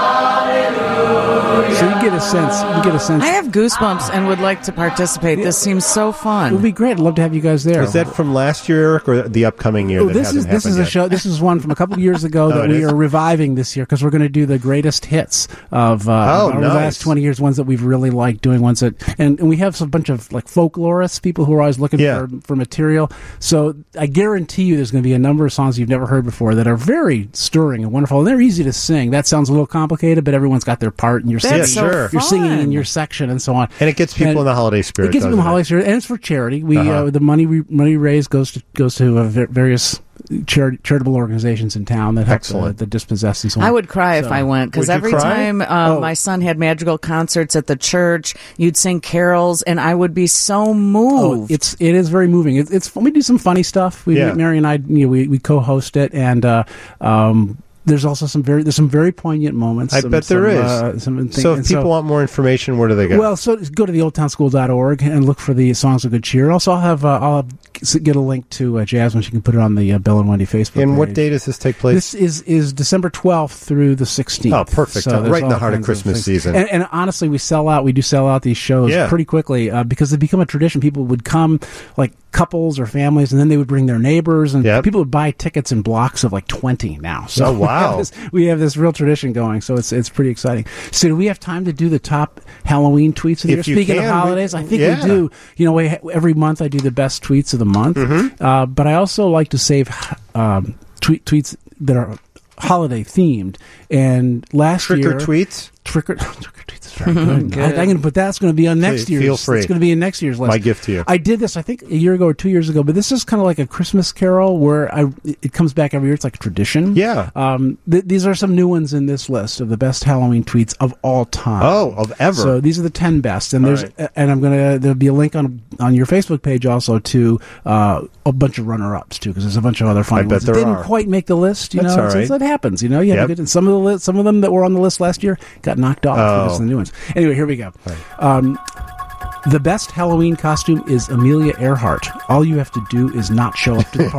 Hallelujah. So you get a sense. You get a sense. I have goosebumps and would like to participate. This seems so fun. It would be great. I'd love to have you guys there. Is that from last year, Eric, or the upcoming year? Oh, that this hasn't is this is happened a yet? show. This is one from a couple of years ago Oh, that it we is? are reviving this year because we're going to do the greatest hits of, uh, Oh, of our nice. last twenty years. Ones that we've really liked doing. Ones that and, and we have some bunch of like folklorists, people who are always looking Yeah. for for material. So I guarantee you, there's going to be a number of songs you've never heard before that are very stirring and wonderful. And they're easy to sing. That sounds a little complicated, but everyone's got their part, and you're That's singing, so sure. you're singing in fun. your section and so on. And it gets people And in the holiday spirit. It gets people in the doesn't holiday spirit, and it's for charity. We Uh-huh. uh, the money we money raised goes to goes to uh, ver- various chari- charitable organizations in town that help uh, Excellent. the dispossessed and so on. I would cry if So- I went because Would you every cry? time um, Oh. my son had magical concerts at the church, you'd sing carols, and I would be so Oh, moved. it's it is very moving. It's, it's we do some funny stuff. We Yeah. Mary and I, you know, we we co-host it, and uh, um, there's also some very there's some very poignant moments. I some, bet there some, is. Uh, some thing- So if and people want more information, where do they go? Well, so go to the old town school dot org and look for the Songs of Good Cheer. Also, I'll have uh, I'll have, get a link to uh, Jasmine. She can put it on the uh, Bill and Wendy Facebook and page. what day does this take place? This is, is December twelfth through the sixteenth. Oh, perfect. So Uh, there's right in the all heart of kinds Christmas things. season. And, and honestly, we sell out. We do sell out these shows Yeah. pretty quickly uh, because they become a tradition. People would come, like couples or families, and then they would bring their neighbors, and Yep. people would buy tickets in blocks of like twenty now. So Oh, we wow. have this, we have this real tradition going, so it's it's pretty exciting. So do we have time to do the top Halloween tweets of the year? If you Speaking can, of we- holidays, I think yeah. we do. You know, we, every month I do the best tweets of the month, Mm-hmm. uh, but I also like to save um, tweet, tweets that are holiday themed. And last Trick year, or tweets? trick or, trick or tweets is very good. Good. I, I'm going to put that's going to be on next Please, year's. feel free. It's going to be in next year's list. My gift to you. I did this, I think, a year ago or two years ago, but this is kind of like a Christmas carol where I it comes back every year. It's like a tradition. Yeah. Um, th- these are some new ones in this list of the best Halloween tweets of all time. Oh, of ever. So these are the ten best, and All there's right. and I'm gonna there'll be a link on on your Facebook page also to uh, a bunch of runner ups too, because there's a bunch of other funny I bet ones that there didn't are. quite make the list. You That's know, all so, so right. it happens. You know, you have Yep. a good, and some of the li- some of them that were on the list last year got knocked off. Oh. This is the new ones. Anyway, here we go. Um, the best Halloween costume is Amelia Earhart. All you have to do is not show up to the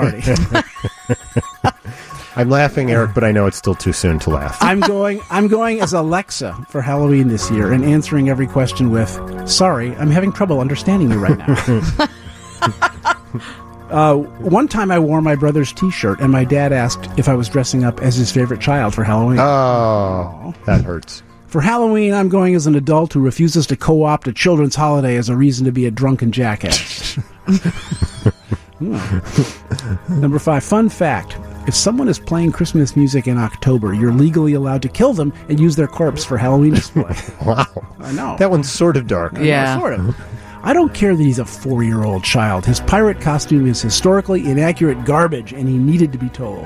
party. I'm laughing, Eric, but I know it's still too soon to laugh. I'm going. I'm going as Alexa for Halloween this year, and answering every question with, "Sorry, I'm having trouble understanding you right now." uh, one time, I wore my brother's T-shirt, and my dad asked if I was dressing up as his favorite child for Halloween. Oh, that hurts. For Halloween, I'm going as an adult who refuses to co-opt a children's holiday as a reason to be a drunken jackass. Hmm. Number five, fun fact. If someone is playing Christmas music in October, you're legally allowed to kill them and use their corpse for Halloween display. Wow. I know. That one's sort of dark. Yeah. Sort of. I don't care that he's a four-year-old child. His pirate costume is historically inaccurate garbage, and he needed to be told.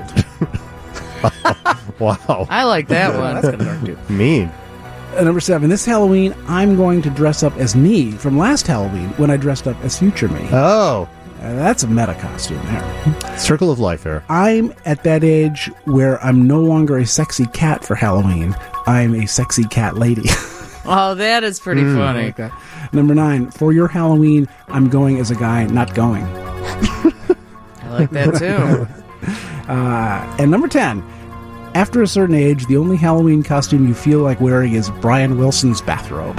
Wow. I like that one. That's kind of dark, too. Mean. Uh, number seven, this Halloween, I'm going to dress up as me from last Halloween when I dressed up as future me. Oh. Uh, that's a meta costume there. Circle of life, Eric. I'm at that age where I'm no longer a sexy cat for Halloween. I'm a sexy cat lady. Oh, that is pretty Mm, funny. I like that. Number nine, for your Halloween, I'm going as a guy not going. I like that too. Uh, and number ten, after a certain age, the only Halloween costume you feel like wearing is Brian Wilson's bathrobe.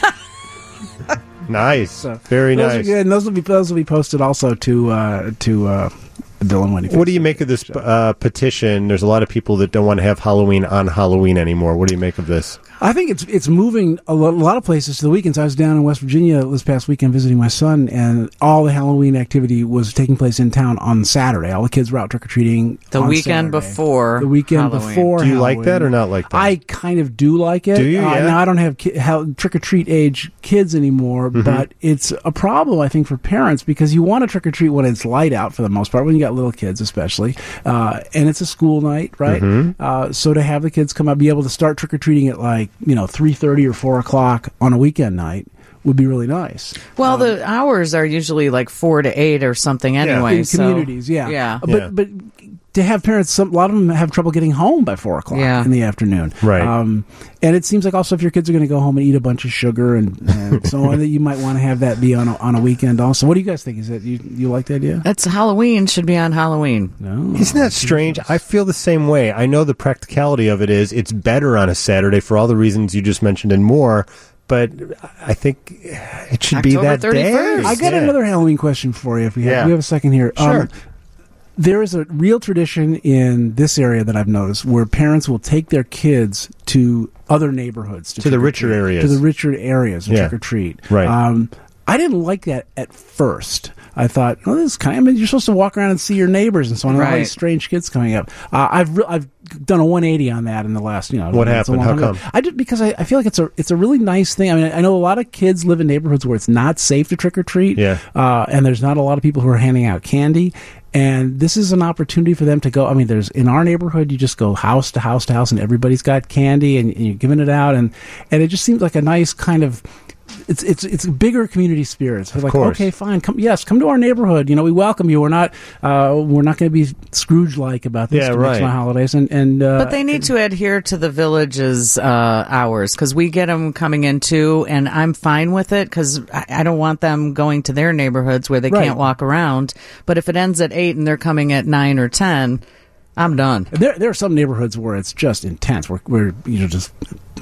Nice. So, Very those nice. Are good. And those will be those will be posted also to uh, to uh, the Bill and Wendy. What do you make of this uh, petition? There's a lot of people that don't want to have Halloween on Halloween anymore. What do you make of this? I think it's it's moving a lo- a lot of places to the weekends. I was down in West Virginia this past weekend visiting my son, and all the Halloween activity was taking place in town on Saturday. All the kids were out trick-or-treating The on weekend Saturday. before The weekend Halloween. before Do you like Halloween. that or not like that? I kind of do like it. Do you? Uh, Yeah. now, I don't have ki- how, trick-or-treat age kids anymore, Mhm. but it's a problem, I think, for parents because you want to trick-or-treat when it's light out for the most part, when you got little kids especially, uh, and it's a school night, right? Mhm. Uh, so to have the kids come out, be able to start trick-or-treating at like, you know, three thirty or four o'clock on a weekend night would be really nice. Well, the hours are usually like four to eight or something anyway. In so- communities, yeah. Yeah. But, Yeah. but to have parents, some, a lot of them have trouble getting home by four o'clock Yeah. in the afternoon. Right. Um, and it seems like also if your kids are going to go home and eat a bunch of sugar and, and so on, that you might want to have that be on a, on a weekend also. What do you guys think? Is that you, you like the idea? That's Halloween should be on Halloween. No. Isn't that strange? I feel the same way. I know the practicality of it is it's better on a Saturday for all the reasons you just mentioned and more, but I think it should be October that day. thirty-first. I got Yeah. another Halloween question for you if we have, Yeah. we have a second here. Sure. Um, there is a real tradition in this area that I've noticed where parents will take their kids to other neighborhoods. To the richer trick-or-treat, areas. To the richer areas and Yeah. trick or treat. Right. Um, I didn't like that at first. I thought, oh, this is kind of, I mean, you're supposed to walk around and see your neighbors and so on. And all Right. these strange kids coming up. Uh, I've re- I've done a one eighty on that in the last, you know. What it's a happened? long How time ago. come? I did because I, I feel like it's a it's a really nice thing. I mean, I know a lot of kids live in neighborhoods where it's not safe to trick or treat. Yeah. Uh, and there's not a lot of people who are handing out candy. And this is an opportunity for them to go. I mean, there's in our neighborhood, you just go house to house to house, and everybody's got candy, and, and you're giving it out, and and it just seems like a nice kind of. It's it's it's a bigger community spirit. So like, course. okay, fine, come yes, come to our neighborhood. You know, we welcome you. We're not uh, we're not going to be Scrooge like about this Yeah, to right. my holidays, and and uh, But they need to adhere to the village's uh, hours because we get them coming in too, and I'm fine with it because I, I don't want them going to their neighborhoods where they Right. can't walk around. But if it ends at eight and they're coming at nine or ten, I'm done. There, there are some neighborhoods where it's just intense, where, where you know, just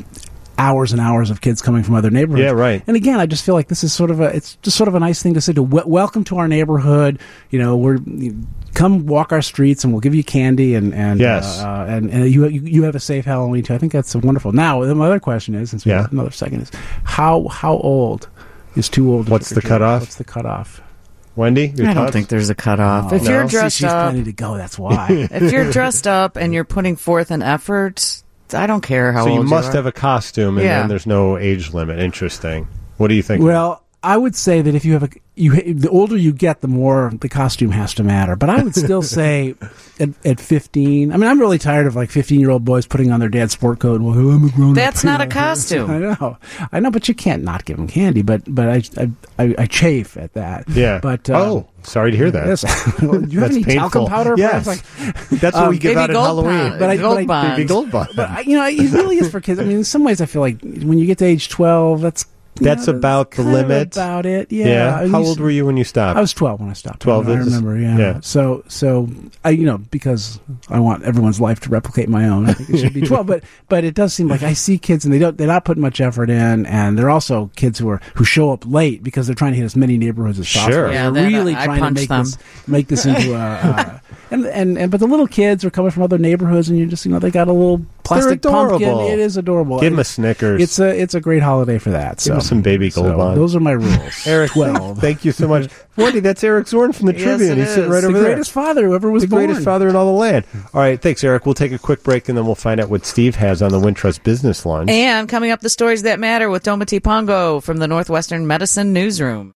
hours and hours of kids coming from other neighborhoods. Yeah, right. And again, I just feel like this is sort of a, it's just sort of a nice thing to say to w- welcome to our neighborhood. You know, we're you, come walk our streets and we'll give you candy and and Yes. uh, and, and you, you you have a safe Halloween too. I think that's wonderful. Now, the other question is, since we Yeah. have another second, is how how old is too old? To What's the trick-or-treat? cutoff? What's the cutoff? Wendy, your I don't thoughts? think there's a cutoff. Oh, if no? you're See, dressed she's up, planning to go. That's why. if you're dressed up and you're putting forth an effort, I don't care how So old you must are. have a costume, and Yeah. then there's no age limit. Interesting. What do you think? Well, I would say that if you have a you the older you get, the more the costume has to matter. But I would still say at, at fifteen. I mean, I'm really tired of like fifteen year old boys putting on their dad's sport coat. And, well, I'm a grown up. That's not a costume. I know, I know, but you can't not give them candy. But but I I, I, I chafe at that. Yeah. But uh, oh, sorry to hear that. yes. Do you have That's any painful. talcum powder? Yes. Like, That's what Um, we give Baby out at Gold Halloween. Bond. But I- Gold but I- Bond. Baby Gold Bond. but I, you know, it really is for kids. I mean, in some ways, I feel like when you get to age twelve, that's you That's know, about the kind of limit. About it, yeah. Yeah. I mean, How you old s- were you when you stopped? I was twelve when I stopped. twelve I is- remember, yeah. yeah. So, so I, you know, because I want everyone's life to replicate my own, I think it should be twelve. But, but it does seem like I see kids and they don't, they're not putting much effort in, and they're also kids who are who show up late because they're trying to hit as many neighborhoods as possible. Sure. Yeah, they're that, really uh, I trying to punch make them. this make this into a. Uh, and, and and but the little kids are coming from other neighborhoods, and you just you know they got a little plastic pumpkin. adorable. It is adorable. Give 'em a It's- Snickers. It's a it's a great holiday for that. Give So 'em some Baby Gold so Bond. Those are my rules. Eric, twelve. thank you so much. Wendy, that's Eric Zorn from the Yes, Tribune. it He's sitting is. right the over there. greatest father who ever was the born. greatest father in all the land. All right, thanks, Eric. We'll take a quick break, and then we'll find out what Steve has on the Wintrust Business Lunch. And coming up, the stories that matter with Domati Pongo from the Northwestern Medicine Newsroom.